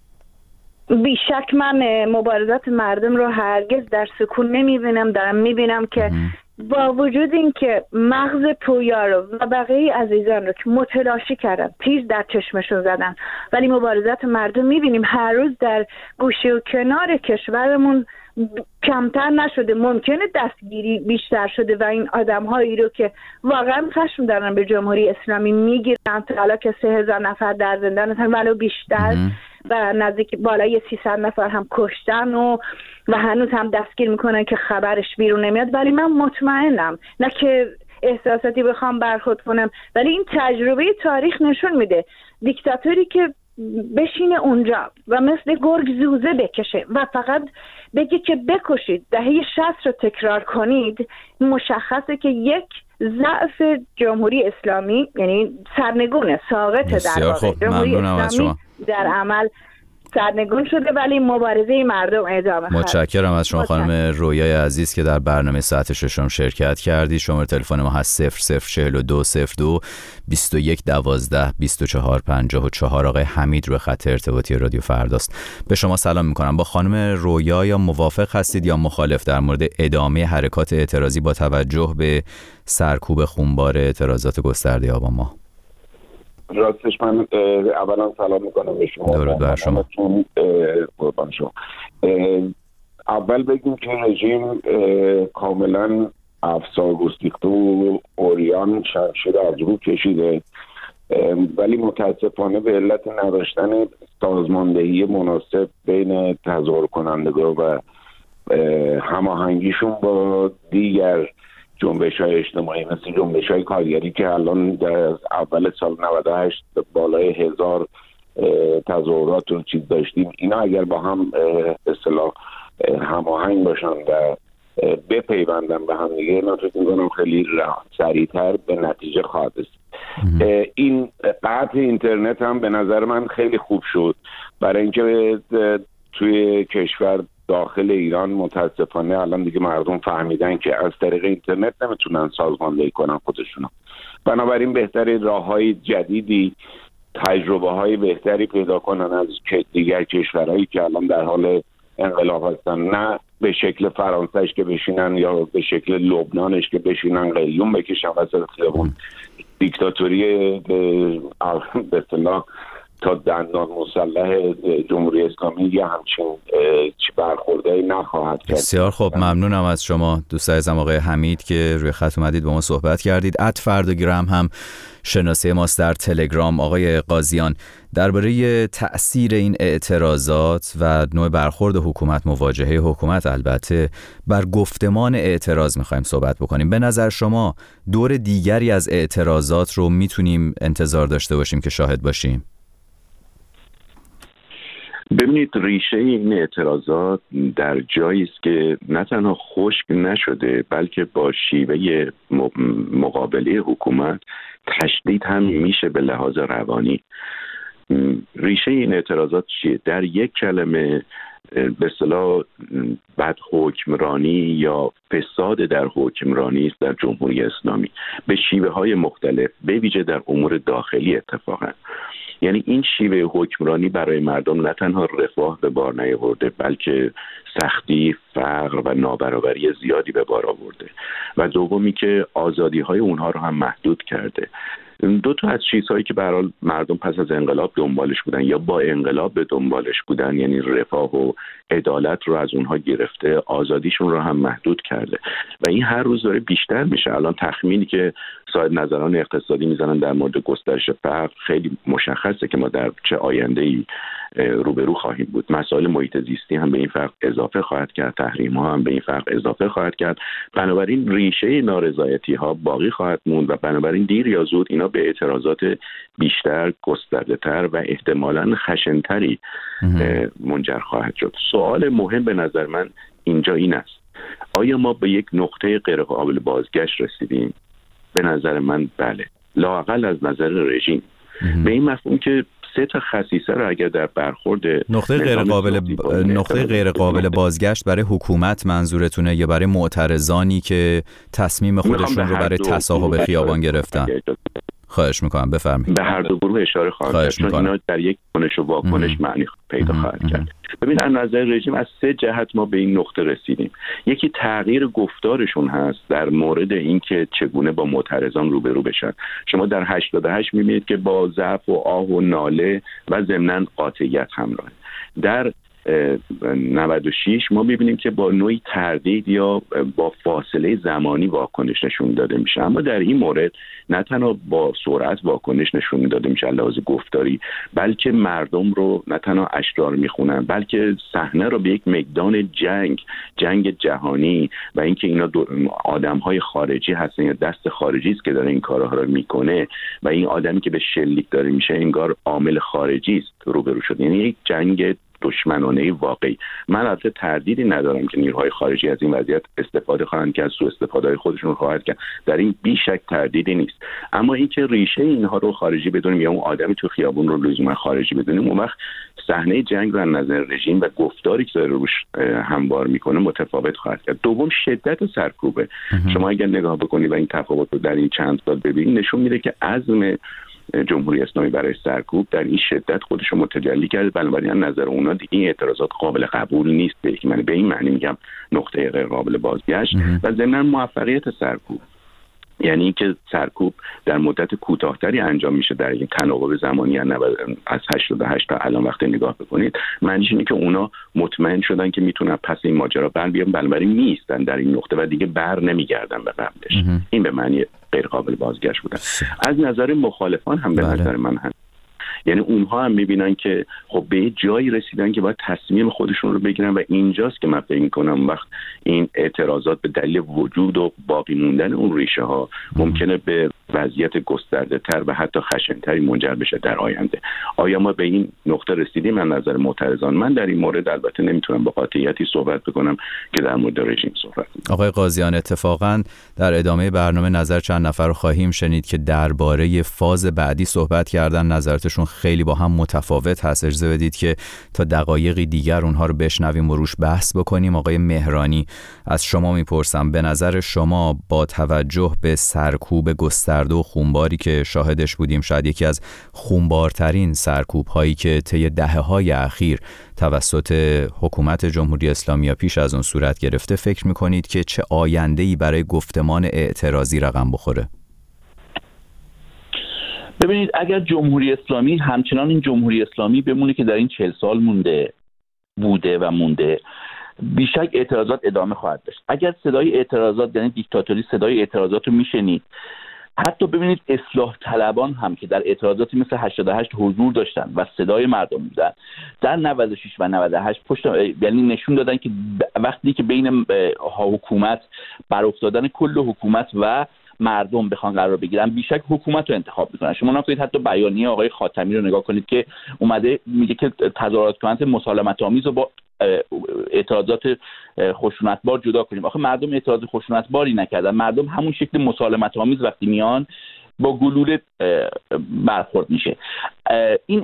بیشک من مبارزات مردم رو هرگز در سکون نمیبینم. دارم میبینم که با وجود این که مغز پویا رو و بقیه عزیزان رو که متلاشی کردن، تیز در چشمشون زدن، ولی مبارزات مردم میبینیم هر روز در گوشه و کنار کشورمون کمتر نشده. ممکنه دستگیری بیشتر شده و این آدم‌هایی رو که واقعا خشم دارن به جمهوری اسلامی میگیرن تا حالا که 3000 نفر در زندان هستن ولو بیشتر و نزدیک بالای 300 نفر هم کشتن و هنوز هم دستگیر میکنن که خبرش بیرون نمیاد. ولی من مطمئنم، نه که احساساتی بخوام برخورد کنم، ولی این تجربه تاریخ نشون میده دیکتاتوری که بشینه اونجا و مثل گرگ زوزه بکشه و فقط بگه که بکشید، دهه 60 رو تکرار کنید، مشخصه که یک ضعف جمهوری اسلامی، یعنی سرنگونه، ساقط در واقع جمهوری اسلامی در عمل سرنگون شده، ولی مبارزه مردم ادامه خواهد. متشکرم از شما خانم رویای عزیز که در برنامه ساعت ششم شرکت کردی. شماره تلفن ما هست 004202 2112 2454. آقای حمید روی خط ارتباطی رادیو فرداست. به شما سلام میکنم. با خانم رویا یا موافق هستید یا مخالف در مورد ادامه حرکات اعتراضی با توجه به سرکوب خونبار اعتراضات گسترده آبان ماه؟ راستش من اولا سلام میکنم به شما. درود بر شما. قربان شما. اول بگیم که رژیم کاملا افسار گستیخته و اوریان شده از رو کشیده، ولی متاسفانه به علت نداشتن سازماندهی مناسب بین تظاهر کنندگان و هماهنگیشون با دیگر جنبش‌های اجتماعی مثل جنبش‌های کارگری که الان در اول سال 98 بالای 1000 تظاهرات و چیز داشتیم، اینا اگر با هم اصطلاح هماهنگ باشن و بپیوندن به هم دیگه، من فکر می‌کنم خیلی سریعتر به نتیجه خواهد رسید. این قطع اینترنت هم به نظر من خیلی خوب شد، برای اینکه توی کشور داخل ایران متاسفانه الان دیگه مردم فهمیدن که از طریق اینترنت نمیتونن سازماندهی کنن خودشونو. بنابراین بهتره راههای جدیدی، تجربه های بهتری پیدا کنن از دیگر کشورهایی که الان در حال انقلاب هستن، نه به شکل فرانسهش که بشینن یا به شکل لبنانش که بشینن قلیون بکشن وسط خیابون. دیکتاتوری به اصطلاح تا دندان مسلح جمهوری اسلامی یه همچین برخورده‌ای نخواهد کرد. بسیار خوب، ممنونم از شما دوست عزیزم آقای حمید که روی خط اومدید با ما صحبت کردید. @فردگرام هم شناسه ماست در تلگرام. آقای قاضیان، درباره تأثیر این اعتراضات و نوع برخورد حکومت، مواجهه حکومت البته بر گفتمان اعتراض میخوایم صحبت بکنیم. به نظر شما دور دیگری از اعتراضات رو میتونیم انتظار داشته باشیم که شاهد باشیم؟ ببینید، ریشه این اعتراضات در جایی است که نه تنها خشک نشده بلکه با شیوه مقابله حکومت تشدید هم میشه به لحاظ روانی. ریشه این اعتراضات چیه؟ در یک کلمه به اصطلاح بد حکمرانی یا فساد در حکمرانی است در جمهوری اسلامی به شیوه های مختلف، به ویژه در امور داخلی اتفاقا. یعنی این شیوه حکمرانی برای مردم نه تنها رفاه به بار نیاورده بلکه سختی، فقر و نابرابری زیادی به بار آورده و دومی که آزادی‌های اونها رو هم محدود کرده. دو تا از چیزهایی که به هر حال مردم پس از انقلاب دنبالش بودن یا با انقلاب به دنبالش بودن، یعنی رفاه و عدالت رو از اونها گرفته، آزادیشون رو هم محدود کرده و این هر روز داره بیشتر میشه. الان تخمینی که صاحب نظران اقتصادی میزنن در مورد گسترش فقر خیلی مشخصه که ما در چه آینده‌ای روبرو خواهیم بود. مسائل محیط زیستی هم به این فرق اضافه خواهد کرد، تحریم ها هم به این فرق اضافه خواهد کرد. بنابراین ریشه نارضایتی ها باقی خواهد موند و بنابراین دیر یا زود اینا به اعتراضات بیشتر، گسترده تر و احتمالاً خشنتری منجر خواهد شد. سوال مهم به نظر من اینجا این است: آیا ما به یک نقطه غیر قابل بازگشت رسیدیم؟ به نظر من بله، لااقل از نظر رژیم. به این مفهوم که 3 تا خصیصه رو اگر در برخورد نقطه غیر قابل بازگشت برای حکومت منظورتونه یا برای معترضانی که تصمیم خودشون رو برای تصاحب خیابان گرفتن؟ خواهش میکنم بفرمایید. به هر دو گروه اشاره خواهم کرد چون اینا در یک کنش و واکنش معنی پیدا خواهد کرد. ببین از نظر رژیم از 3 جهت ما به این نقطه رسیدیم. یکی تغییر گفتارشون هست در مورد اینکه چگونه با معترضان روبرو بشن. شما در 88 میبینید که با ضعف و آه و ناله و ضمناً قاطعیت همراه. در 96 ما می‌بینیم که با نوعی تردید یا با فاصله زمانی واکنش نشون داده میشه، اما در این مورد نه تنها با سرعت واکنش نشون داده میشه لحاظ گفتاری، بلکه مردم رو نه تنها اشعار میخونن بلکه صحنه رو به یک میدان جنگ جهانی و اینکه اینا آدم‌های خارجی هستن یا دست خارجی است که داره این کارها رو میکنه و این آدمی که به شلیک داره میشه انگار عامل خارجی است روبرو شد، یعنی یک جنگ دشمنانه واقعی. من البته تردیدی ندارم که نیروهای خارجی از این وضعیت استفاده خواهند کرد، سوء استفاده خودشون رو خواهند کرد، در این بیشک تردیدی نیست، اما اینکه ریشه اینها رو خارجی بدونیم یا اون آدمی تو خیابون رو لزوما خارجی بدونیم، اون وقت صحنه جنگ رو از نظر رژیم و گفتاری که داره روش هموار میکنه متفاوت خواهد کرد. دوم شدت سرکوبه. شما اگر نگاه بکنید و این تفاوت رو در این چند سال ببینید نشون میده که عزم جمهوری اسلامی برای سرکوب در این شدت خودش رو متجلی کرده، بنابراین نظر اونا دیگه این اعتراضات قابل قبول نیست، که من به این معنی میگم نقطه غیر قابل بازگشت و ضمن موفقیت سرکوب، یعنی که سرکوب در مدت کوتاه‌تری انجام میشه در این تناوب زمانی از 88 تا الان وقتی نگاه بکنید، معنیش اینه که اونا مطمئن شدن که میتونن پس این ماجرا بر بیان، بنابراین نیستن در این نقطه و دیگه بر نمیگردن به قبلش. این به معنی غیر قابل بازگشت بودن. از نظر مخالفان هم به نظر من هست، یعنی اونها هم میبینن که خب به جایی رسیدن که باید تصمیم خودشون رو بگیرن و اینجاست که من فکر می‌کنم وقت این اعتراضات به دلیل وجود و باقی موندن اون ریشه ها ممکنه به وضعیت گسترده تر و حتی خشن‌تری منجر بشه در آینده. آیا ما به این نقطه رسیدیم؟ از نظر معترضان من در این مورد البته نمیتونم با قاطعیتی صحبت بکنم که در مورد رژیم صحبت کنم. آقای قاضیان، اتفاقا در ادامه برنامه نظر چند نفر رو خواهیم شنید که درباره فاز بعدی صحبت کردن، نظراتشون خیلی با هم متفاوت هست. اجازه بدید که تا دقایقی دیگر اونها رو بشنویم و روش بحث بکنیم. آقای مهرانی، از شما میپرسم به نظر شما با توجه به سرکوب گسترده و خونباری که شاهدش بودیم، شاید یکی از خونبارترین سرکوب هایی که طی دهه‌های اخیر توسط حکومت جمهوری اسلامی یا پیش از اون صورت گرفته، فکر میکنید که چه آینده‌ای برای گفتمان اعتراضی رقم بخوره؟ ببینید، اگر جمهوری اسلامی همچنان این جمهوری اسلامی بمونه که در این 40 سال بوده و مونده، بیشک اعتراضات ادامه خواهد داشت. اگر صدای اعتراضات، یعنی دیکتاتوری، صدای اعتراضات رو میشنید، حتی ببینید اصلاح طلبان هم که در اعتراضاتی مثل 88 حضور داشتن و صدای مردم بودن، در 96 و 98 یعنی نشون دادن که وقتی که بین حکومت برافتادن کل حکومت و مردم بخوان قرار بگیرن، بیشک حکومت رو انتخاب میکنن. شما نکنید حتی بیانیه آقای خاتمی رو نگاه کنید که اومده میگه که تظاهرات کننده مسالمت آمیز رو با اعتراضات خشونتبار جدا کنیم. آخه مردم اعتراض خشونتباری نکردن، مردم همون شکل مسالمت آمیز وقتی میان با گلوله برخورد میشه. این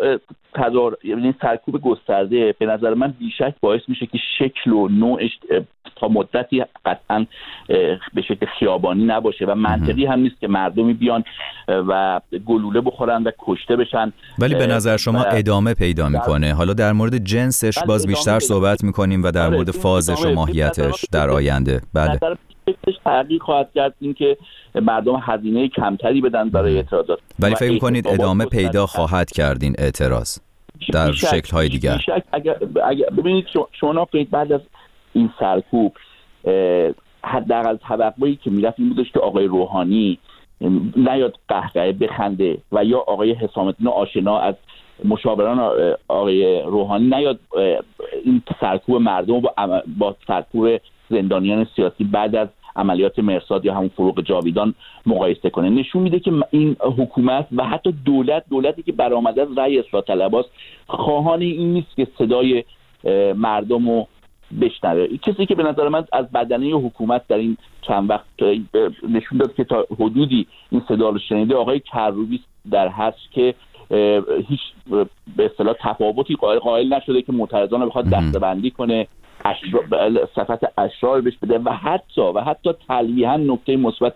یعنی سرکوب گسترده به نظر من بیشک باعث میشه که شکل و نوعش تا مدتی قطعا به شکل خیابانی نباشه و منطقی هم نیست که مردمی بیان و گلوله بخورن و کشته بشن. ولی به نظر شما ادامه پیدا میکنه؟ حالا در مورد جنسش باز بیشتر صحبت میکنیم و در مورد فازش و ماهیتش در آینده. بله، تغییر خواهد کرد، این که مردم هزینه کمتری بدن برای اعتراضات. ولی فکر می‌کنید ادامه پیدا خواهد کرد این اعتراض در شکل‌های دیگر؟ اگر ببینید شما کنید بعد از این سرکوب حداقل توقعی که میرفت این بودش که آقای روحانی نیاد قهقه بخنده و یا آقای حسام الدین آشنا از مشاوران آقای روحانی نیاد این سرکوب مردم با سرکوب زندانیان سیاسی بعد از عملیات مرصاد یا همون فروغ جاویدان مقایسه کنه. نشون میده که این حکومت و حتی دولتی که برآمده از رأی اصلاح طلباست خواهان این نیست که صدای مردم رو بشنوه. کسی که به نظر من از بدنه حکومت در این چند وقت نشون داد که تا حدودی این صدا رو شنیده، آقای کروبی در هست که هیچ به اصطلاح تفاوتی قائل نشده که معترضان رو بخواد دسته‌بندی کنه، صفت اشرار بهش بده و حتی تلویحاً نکته مثبت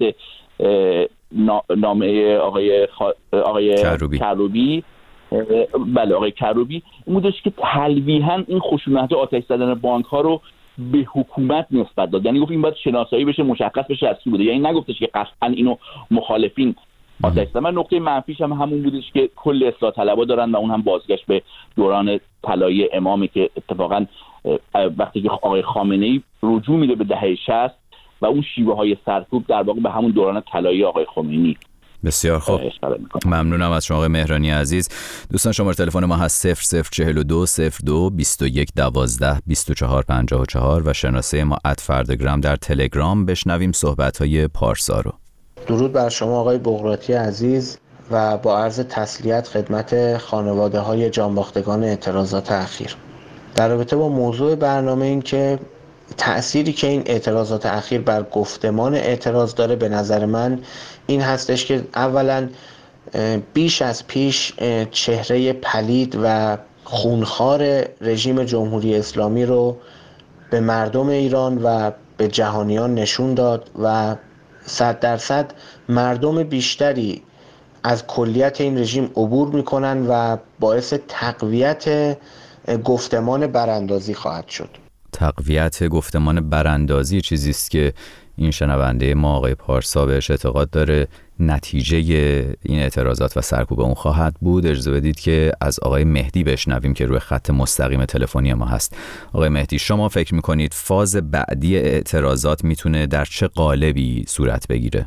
نامه آقای کروبی بله آقای کروبی این بودش که تلویحاً این خشونت آتش زدن بانک ها رو به حکومت نسبت داد. یعنی گفت این باید شناسایی بشه، مشخص بشه از کی بوده. یعنی نگفتش که قطعاً اینو مخالفین آتش زدن. نقطه منفیش هم همون بودش که کل اصلاح طلبا دارن و اون هم بازگشت به دوران طلایی امامی که اتفاقاً وقتی که آقای خامنه‌ای رجوع میده به دهه 60 و اون شیوه های سرکوب در واقع به همون دوران طلایی آقای خمینی. بسیار خوب، ممنونم از شما آقای مهرانی عزیز. دوستان شماره تلفن ما هست 0042 02 21 12 24 54 و شناسه ما @فردگرام در تلگرام. بشنویم صحبت‌های پارسا رو. درود بر شما آقای بغراتی عزیز و با عرض تسلیت خدمت خانواده‌های جانباختگان اعتراضات اخیر. در رابطه با موضوع برنامه این که تأثیری که این اعتراضات اخیر بر گفتمان اعتراض داره به نظر من این هستش که اولا بیش از پیش چهره پلید و خونخوار رژیم جمهوری اسلامی رو به مردم ایران و به جهانیان نشون داد و 100% مردم بیشتری از کلیت این رژیم عبور میکنن و باعث تقویت گفتمان براندازی خواهد شد. تقویت گفتمان براندازی چیزی است که این شنونده ما آقای پارسا بهش اعتقاد داره نتیجه این اعتراضات و سرکوب اون خواهد بود. اجازه بدید که از آقای مهدی بشنویم که روی خط مستقیم تلفنی ما هست. آقای مهدی، شما فکر میکنید فاز بعدی اعتراضات میتونه در چه قالبی صورت بگیره؟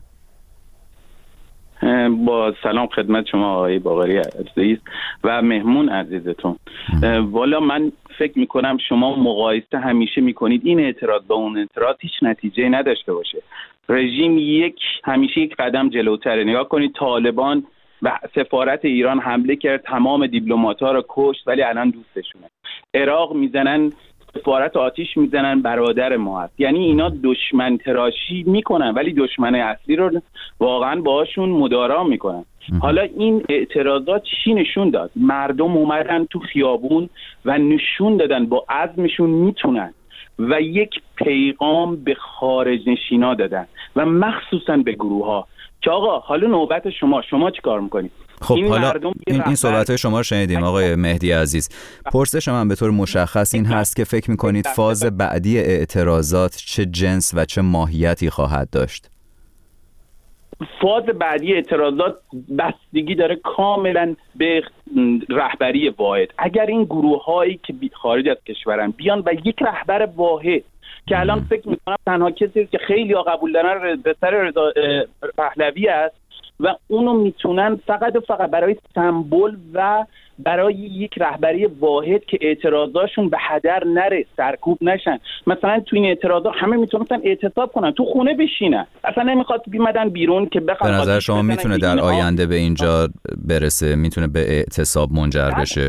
با سلام خدمت شما آقای باقری عزیز و مهمون عزیزتون. والا من فکر میکنم شما مقایسه همیشه میکنید این اعتراض با اون اعتراض هیچ نتیجه نداشته باشه. رژیم همیشه یک قدم جلوتره. نگاه کنید طالبان و سفارت ایران حمله کرد، تمام دیپلمات‌ها رو کشت، ولی الان دوستشونه. عراق میزنن، سفارت آتیش میزنن، برادر ما هست. یعنی اینا دشمن تراشی میکنن ولی دشمن اصلی رو واقعا باهاشون مدارا میکنن. حالا این اعتراضات چی نشون داد؟ مردم اومدن تو خیابون و نشون دادن با عزمشون میتونن و یک پیغام به خارج نشینا دادن و مخصوصا به گروه ها که آقا حالا نوبت شما چی کار میکنید؟ خب حالا این صحبت‌های شما رو شنیدیم آقای مهدی عزیز. پرسش من به طور مشخص این هست که فکر میکنید فاز بعدی اعتراضات چه جنس و چه ماهیتی خواهد داشت؟ فاز بعدی اعتراضات بستگی داره کاملا به رهبری واحد. اگر این گروه هایی که خارج از کشورن بیان و یک رهبر واحد که الان فکر میکنم تنها کسی که خیلی ها قبول دارن پسر رضا پهلوی است و اونو میتونن فقط برای سمبل و برای یک رهبری واحد که اعتراضاشون به هدر نره، سرکوب نشن. مثلا تو این اعتراضات همه میتونن اعتصاب کنن، تو خونه بشینن، اصلا نمیخواد بیمدن بیرون که بخواد. به نظر شما میتونه در آینده به اینجا برسه، میتونه به اعتصاب منجر بشه؟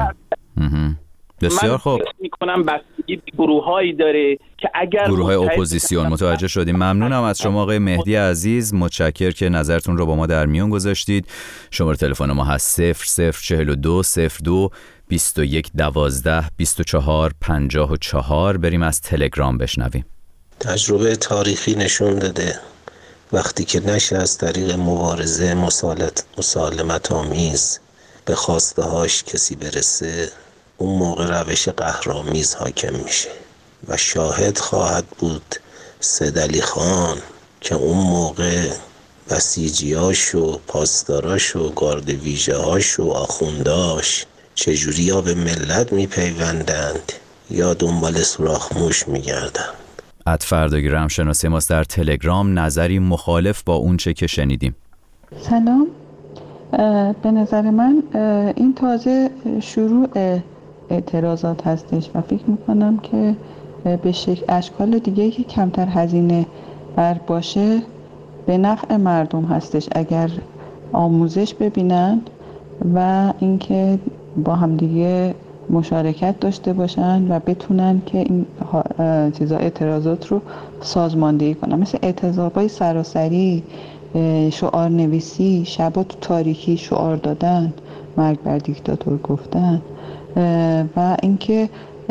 بسیار خوب. من میکنم بستگی به گروه‌هایی داره که اگر گروه‌های اپوزیسیون. متوجه شدیم. ممنونم از شما آقای مهدی عزیز، متشکرم که نظرتون رو با ما در میون گذاشتید. شماره تلفن ما هست 0042 02 21 12 24 54. بریم از تلگرام بشنویم. تجربه تاریخی نشون داده وقتی که نشه از طریق مبارزه مسالمت آمیز به خواسته هاش کسی برسه، اون موقع روش قهرآمیز حاکم میشه و شاهد خواهد بود سید علی خان که اون موقع بسیجیاش و پاسداراش و گارد ویژه‌هاش و آخونداش چجوری یا به ملت میپیوندند یا دنبال سوراخ موش میگردند. @فردگرام شناسه ماست در تلگرام. نظری مخالف با اون چه که شنیدیم. سلام. به نظر من این تازه شروع اعتراضات هستش و فکر میکنم که به اشکال دیگه که کمتر هزینه بر باشه به نفع مردم هستش اگر آموزش ببینن و اینکه با هم دیگه مشارکت داشته باشن و بتونن که این اعتراضات رو سازماندهی کنن. مثل اعتصابای سراسری شعار نویسی، شبا تو تاریکی شعار دادن، مرگ بر دیکتاتور گفتن و اینکه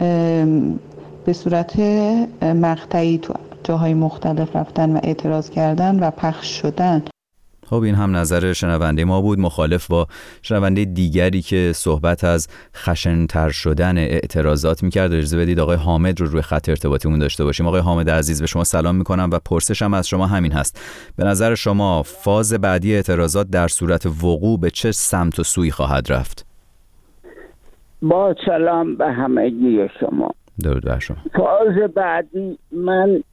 به صورت مقطعی تو جاهای مختلف رفتن و اعتراض کردن و پخش شدن. خب این هم نظر شنونده ما بود، مخالف با شنونده دیگری که صحبت از خشن‌تر شدن اعتراضات می‌کرد. اجازه بدید آقای حامد رو روی خط ارتباطیمون داشته باشیم. آقای حامد عزیز، به شما سلام می‌کنم و پرسشم از شما همین هست. به نظر شما فاز بعدی اعتراضات در صورت وقوع به چه سمت و سوی خواهد رفت؟ با سلام به همگی شما. درود بر شما. فاز بعدی من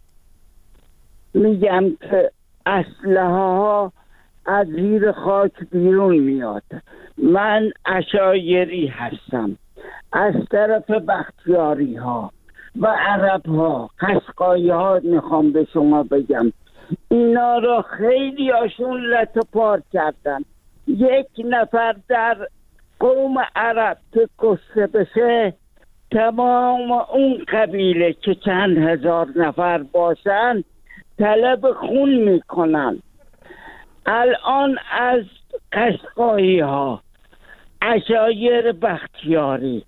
میگم که اسلحه ها از زیر خاک بیرون میاد. من عشایری هستم. از طرف بختیاری ها و عرب ها، قشقایی ها میخوام به شما بگم اینا رو خیلی هاشون لطپار کردن. یک نفر در قوم عرب که کشته بشه، تمام اون قبیله که چند هزار نفر باشن طلب خون میکنن. الان از قشقایی ها، عشایر بختیاری،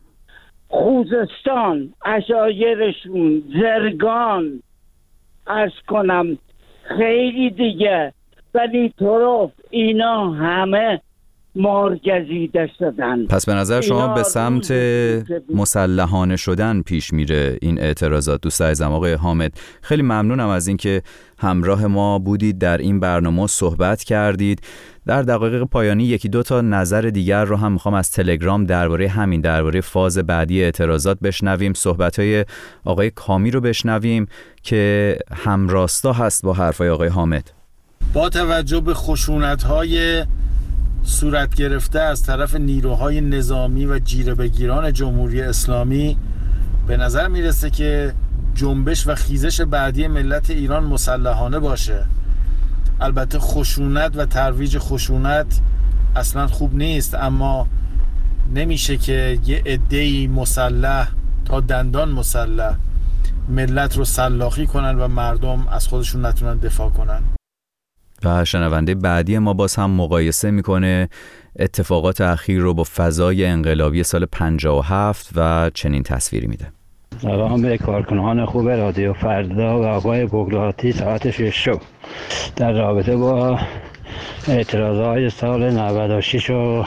خوزستان عشایرشون، زرگان، عرض کنم خیلی دیگه، بنی طرف، اینا همه مارگزیده شدن. پس به نظر شما به سمت مسلحانه شدن پیش میره این اعتراضات. دوست عزیزم آقای حامد، خیلی ممنونم از اینکه همراه ما بودید، در این برنامه صحبت کردید. در دقایق پایانی یکی دو تا نظر دیگر رو هم میخوام از تلگرام درباره فاز بعدی اعتراضات بشنویم. صحبت‌های آقای کامی رو بشنویم که همراستا هست با حرفای آقای حامد. با توجه به خشونت‌های صورت گرفته از طرف نیروهای نظامی و جیره‌بگیران جمهوری اسلامی، به نظر میرسه که جنبش و خیزش بعدی ملت ایران مسلحانه باشه. البته خشونت و ترویج خشونت اصلا خوب نیست، اما نمیشه که یه عده‌ای مسلح تا دندان مسلح ملت رو سلاخی کنن و مردم از خودشون نتونن دفاع کنن. و شنونده بعدی ما باز هم مقایسه میکنه اتفاقات اخیر رو با فضای انقلابی سال 57 و چنین تصویری میده. سلام به کارکنان خوب رادیو فردا و آقای بغراتی ساعت 6 در رابطه با اعتراضهای سال 96 و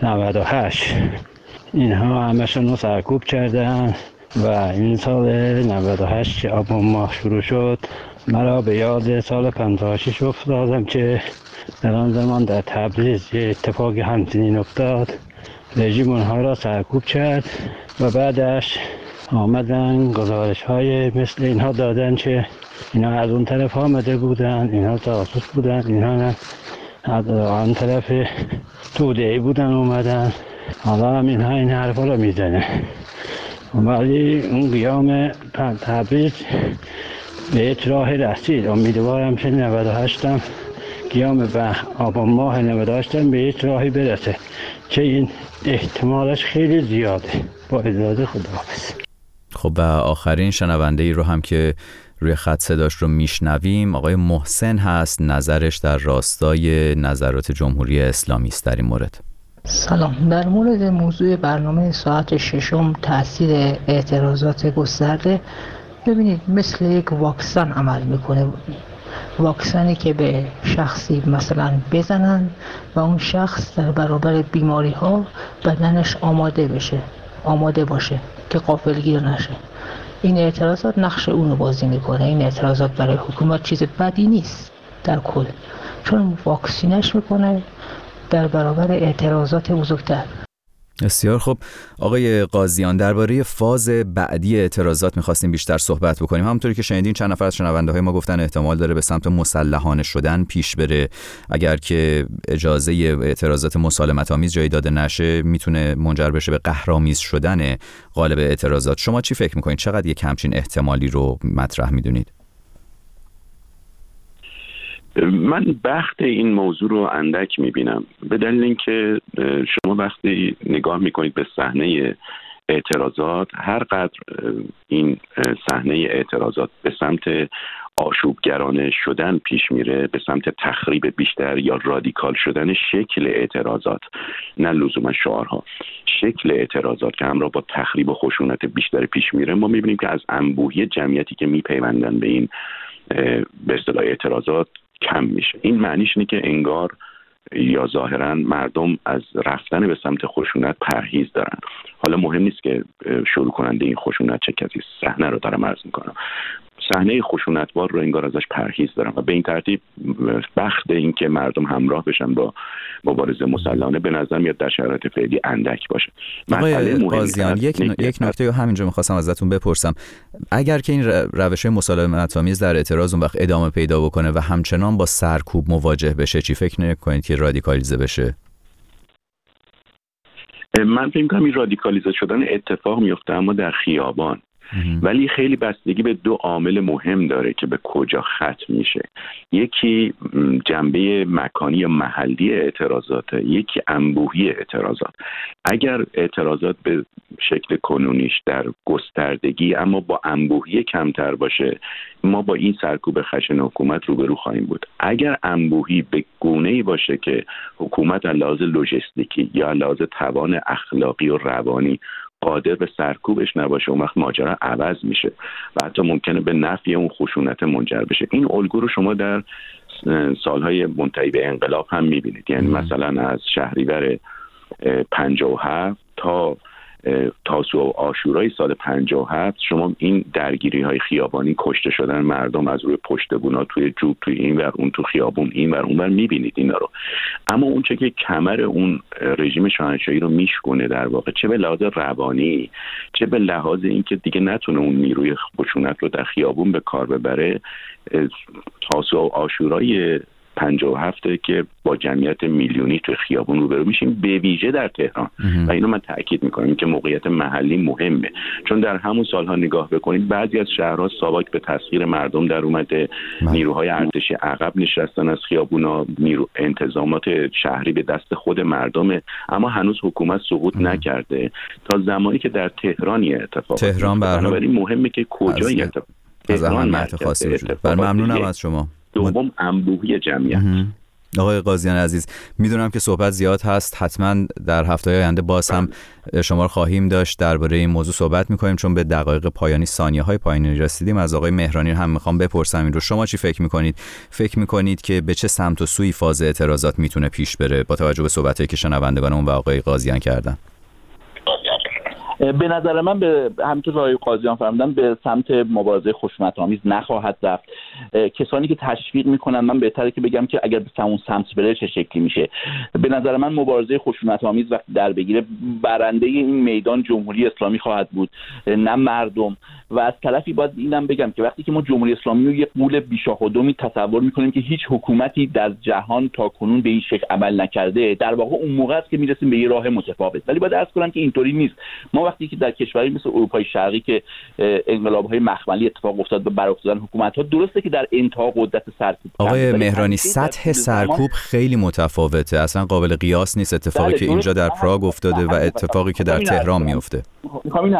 98. اینها همشون رو سرکوب کردن و این سال 98 که آبان ماه شروع شد مرا به یاد سال 56 افتادم که در آن زمان در تبریز یه اتفاق همچنین افتاد. رژیم اونها را سرکوب کرد و بعدش آمدن گزارش های مثل اینها دادن که اینا از اون طرف آمده بودن، اینها جاسوس بودن، اینها از آن طرف توده‌ای بودن اومدن. حالا هم اینها این حرفا را میزنه. ولی اون قیام تبریز به یک راه رسید. امیدوارم که 98 هم قیام به آبان ماه 98 هم به یک راهی برسه که این احتمالش خیلی زیاده. با اجازه خداحافظ. خب و آخرین شنونده ای رو هم که روی خط صداش رو میشنویم آقای محسن هست. نظرش در راستای نظرات جمهوری اسلامی است در این مورد. سلام. در مورد موضوع برنامه ساعت 6 تاثیر اعتراضات گسترده، ببینید مثل یک واکسن عمل میکنه. واکسنی که به شخصی مثلا بزنن و اون شخص در برابر بیماری ها بدنش آماده باشه که غافلگیر نشه. این اعتراضات نقش اونو بازی میکنه. این اعتراضات برای حکومت چیز بدی نیست در کل، چون واکسینش میکنه در برابر اعتراضات بزرگتر. بسیار خب آقای قاضیان، درباره فاز بعدی اعتراضات می‌خواستیم بیشتر صحبت بکنیم. همونطوری که شنیدین چند نفر از شنونده‌های ما گفتن احتمال داره به سمت مسلحانه شدن پیش بره. اگر که اجازه اعتراضات مسالمت‌آمیز جایی داده نشه میتونه منجر بشه به قهرآمیز شدن قالب اعتراضات. شما چی فکر می‌کنید؟ چقدر یک همچین احتمالی رو مطرح می‌دونید؟ من بخت این موضوع رو اندک میبینم، به دلیل اینکه شما وقتی نگاه میکنید به صحنه اعتراضات، هر قدر این صحنه اعتراضات به سمت آشوبگرانه شدن پیش میره، به سمت تخریب بیشتر یا رادیکال شدن شکل اعتراضات، نه لزوما شعارها، شکل اعتراضات که همراه با تخریب و خشونت بیشتر پیش میره، ما میبینیم که از انبوهی جمعیتی که میپیوندن به این به اصطلاح اعتراضات کم میشه. این معنیش اینه که انگار یا ظاهرا مردم از رفتن به سمت خشونت پرهیز دارن. حالا مهم نیست که شروع کننده این خشونت چه کسی، صحنه رو دارم عرض میکنم، صحنه خشونتبار رو انگار ازش پرهیز دارن و به این ترتیب بخت این که مردم همراه بشن با مبارزه مسلحانه به نظر میاد در شرایط فعلی اندک باشه. آقای قاضیان، یک نکته رو همینجا می‌خواستم ازتون بپرسم. اگر که این روش‌های مسالمت‌آمیز در اعتراض اون وقت ادامه پیدا بکنه و همچنان با سرکوب مواجه بشه، چی فکر نمی‌کنید که رادیکالیزه بشه؟ من فکر می‌کنم این رادیکالیزه شدن اتفاق میفته اما در خیابان، ولی خیلی بستگی به دو عامل مهم داره که به کجا ختم میشه. یکی جنبه مکانی یا محلی اعتراضات، یکی انبوهی اعتراضات. اگر اعتراضات به شکل کنونیش در گستردگی اما با انبوهی کمتر باشه، ما با این سرکوب خشن حکومت روبرو خواهیم بود. اگر انبوهی به گونه‌ای باشه که حکومت از لحاظ لوجستیکی یا از لحاظ توان اخلاقی و روانی قادر به سرکوبش نباشه، اون وقت ماجرا عوض میشه و حتی ممکنه به نفی اون خشونت منجر بشه. این الگو رو شما در سالهای منتهی به انقلاب هم میبینید. یعنی مثلا از شهریور 57 تا تاسوعا و عاشورای سال 57 شما این درگیری های خیابانی، کشته شدن مردم از روی پشت بونا، توی جوب، توی این ور اون، تو خیابون این ور اون ور میبینید اینا رو. اما اون چه که کمر اون رژیم شاهنشاهی رو میشکنه در واقع، چه به لحاظ روانی چه به لحاظ اینکه دیگه نتونه اون نیروی خشونت رو در خیابون به کار ببره، تاسوعا و عاشورای 57 که با جمعیت میلیونی تو خیابون روبرو میشیم، به ویژه در تهران. و اینو من تاکید میکنم که موقعیت محلی مهمه، چون در همون سالها نگاه بکنید بعضی از شهرها ساواک به تسخیر مردم در اومده، نیروهای ارتشی عقب نشستن از خیابونا، انتظامات شهری به دست خود مردمه، اما هنوز حکومت سقوط نکرده تا زمانی که در تهران اتفاق تهران بنابراین مهمه که کجای اتفاق از اهمیت خاصی وجود داره. ممنونم از شما. دوم انبوهی جمعیت. آقای قاضیان عزیز، میدونم که صحبت زیاد هست، حتما در هفته‌های آینده باز هم شما رو خواهیم داشت درباره این موضوع صحبت می‌کنیم، چون به دقایق پایانی، ثانیه‌های پایانی رسیدیم. از آقای مهرانی هم می‌خوام بپرسم این رو، شما چی فکر می‌کنید؟ فکر می‌کنید که به چه سمت و سوی فاز اعتراضات میتونه پیش بره با توجه به صحبتایی که شنوندگانمون و آقای قاضیان کردن؟ به نظر من به همینطور که آقای قاضیان فرمودن به سمت مبارزه خشونت‌آمیز نخواهد رفت. کسانی که تشویق میکنن، من بهتره که بگم که اگر به اون سمت بره چه شکلی میشه. به نظر من مبارزه خشونت‌آمیز وقتی در بگیره، برنده این میدان جمهوری اسلامی خواهد بود نه مردم. و از طرفی باید اینم بگم که وقتی که ما جمهوری اسلامی رو یک غول بی‌شاخ‌ودمی تصور میکنیم که هیچ حکومتی در جهان تا کنون به این شکل عمل نکرده، در واقع اون موقع است که میرسیم به یه راه متفاوت. ولی باید عرض کنم که اینطوری نیست. ما وقتی که در کشوری مثل اروپای شرقی که انقلاب‌های مخملی اتفاق افتاد و برافتادن حکومت‌ها، درسته که در انتها قدرت سرکوب. آقای مهرانی، سطح سرکوب خیلی متفاوته، اصلا قابل قیاس نیست اتفاقی که اینجا در پراگ افتاده و اتفاقی که در تهران میفته. میخوام اینو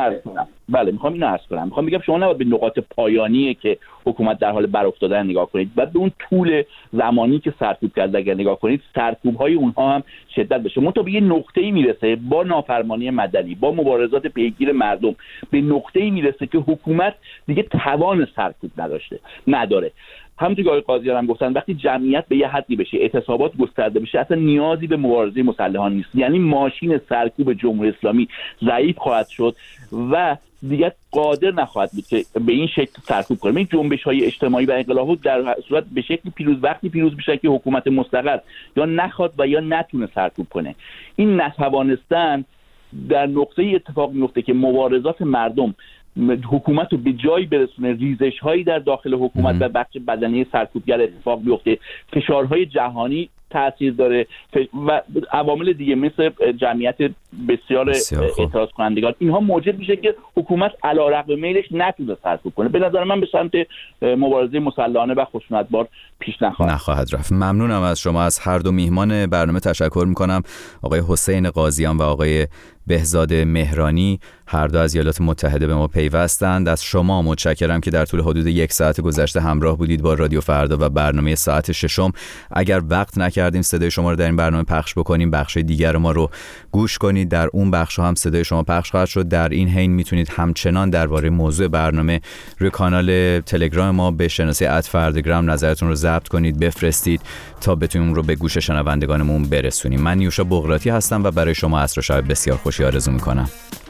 عرض کنم. میخوام بگم شما نباید به نقاط پایانیه که حکومت در حال برافتادن نگاه کنید، بعد به اون طول زمانی که سرکوب کرد اگر نگاه کنید، سرکوب‌های اونها هم شدت بشه. منتها به یه نقطه‌ای میرسه با نافرمانی مدنی، با مبارزات پیگیر مردم، به نقطه‌ای میرسه که حکومت دیگه توان سرکوب نداره. همونطور که آقای قاضیان هم گفتن، وقتی جمعیت به یه حدی بشه، اعتصابات گسترده بشه، اصلا نیازی به مبارزه مسلحانه نیست. یعنی ماشین سرکوب جمهوری اسلامی ضعیف خواهد شد و دیگه قادر نخواهد بود که به این شکل سرکوب کنه. این جنبش‌های اجتماعی و انقلاب‌ها در صورت به شکلی پیروز میشه که حکومت مستقل یا نخواد و یا نتونه سرکوب کنه. این نتوانستن در نقطه‌ای اتفاق میفته که مبارزات مردم حکومت رو به جایی برسونه، ریزش‌هایی در داخل حکومت و بخش بدنی سرکوبگر اتفاق بیفته، فشارهای جهانی تاثیر داره و عوامل دیگه مثل جمعیت بسیار اعتراض کنندگان، اینها موجب میشه که حکومت علیرغم میلش نتونه سرکوب کنه. به نظر من به سمت مبارزه مسلحانه و خشونتبار پیش نخواهد رفت. ممنونم از شما. از هر دو میهمان برنامه تشکر میکنم، آقای حسین قاضیان و آقای بهزاد مهرانی. هر دو از ایالات متحده به ما پیوستند. از شما متشکرم که در طول حدود 1 ساعت گذشته همراه بودید با رادیو فردا و برنامه ساعت ششم. اگر وقت نکردیم صدای شما رو در این برنامه پخش بکنیم، بخش دیگر ما رو گوش کنید. در اون بخش هم صدای شما پخش خواهد شد. در این حین میتونید همچنان درباره موضوع برنامه روی کانال تلگرام ما به شناسه @فردگرام نظرتون رو ضبط کنید، بفرستید تا بتونیم رو به گوش شنوندگانمون برسونیم. من نیوشا بغراتی هستم و برای شما عصر و شب بسیار خوشی آرزو میکنم.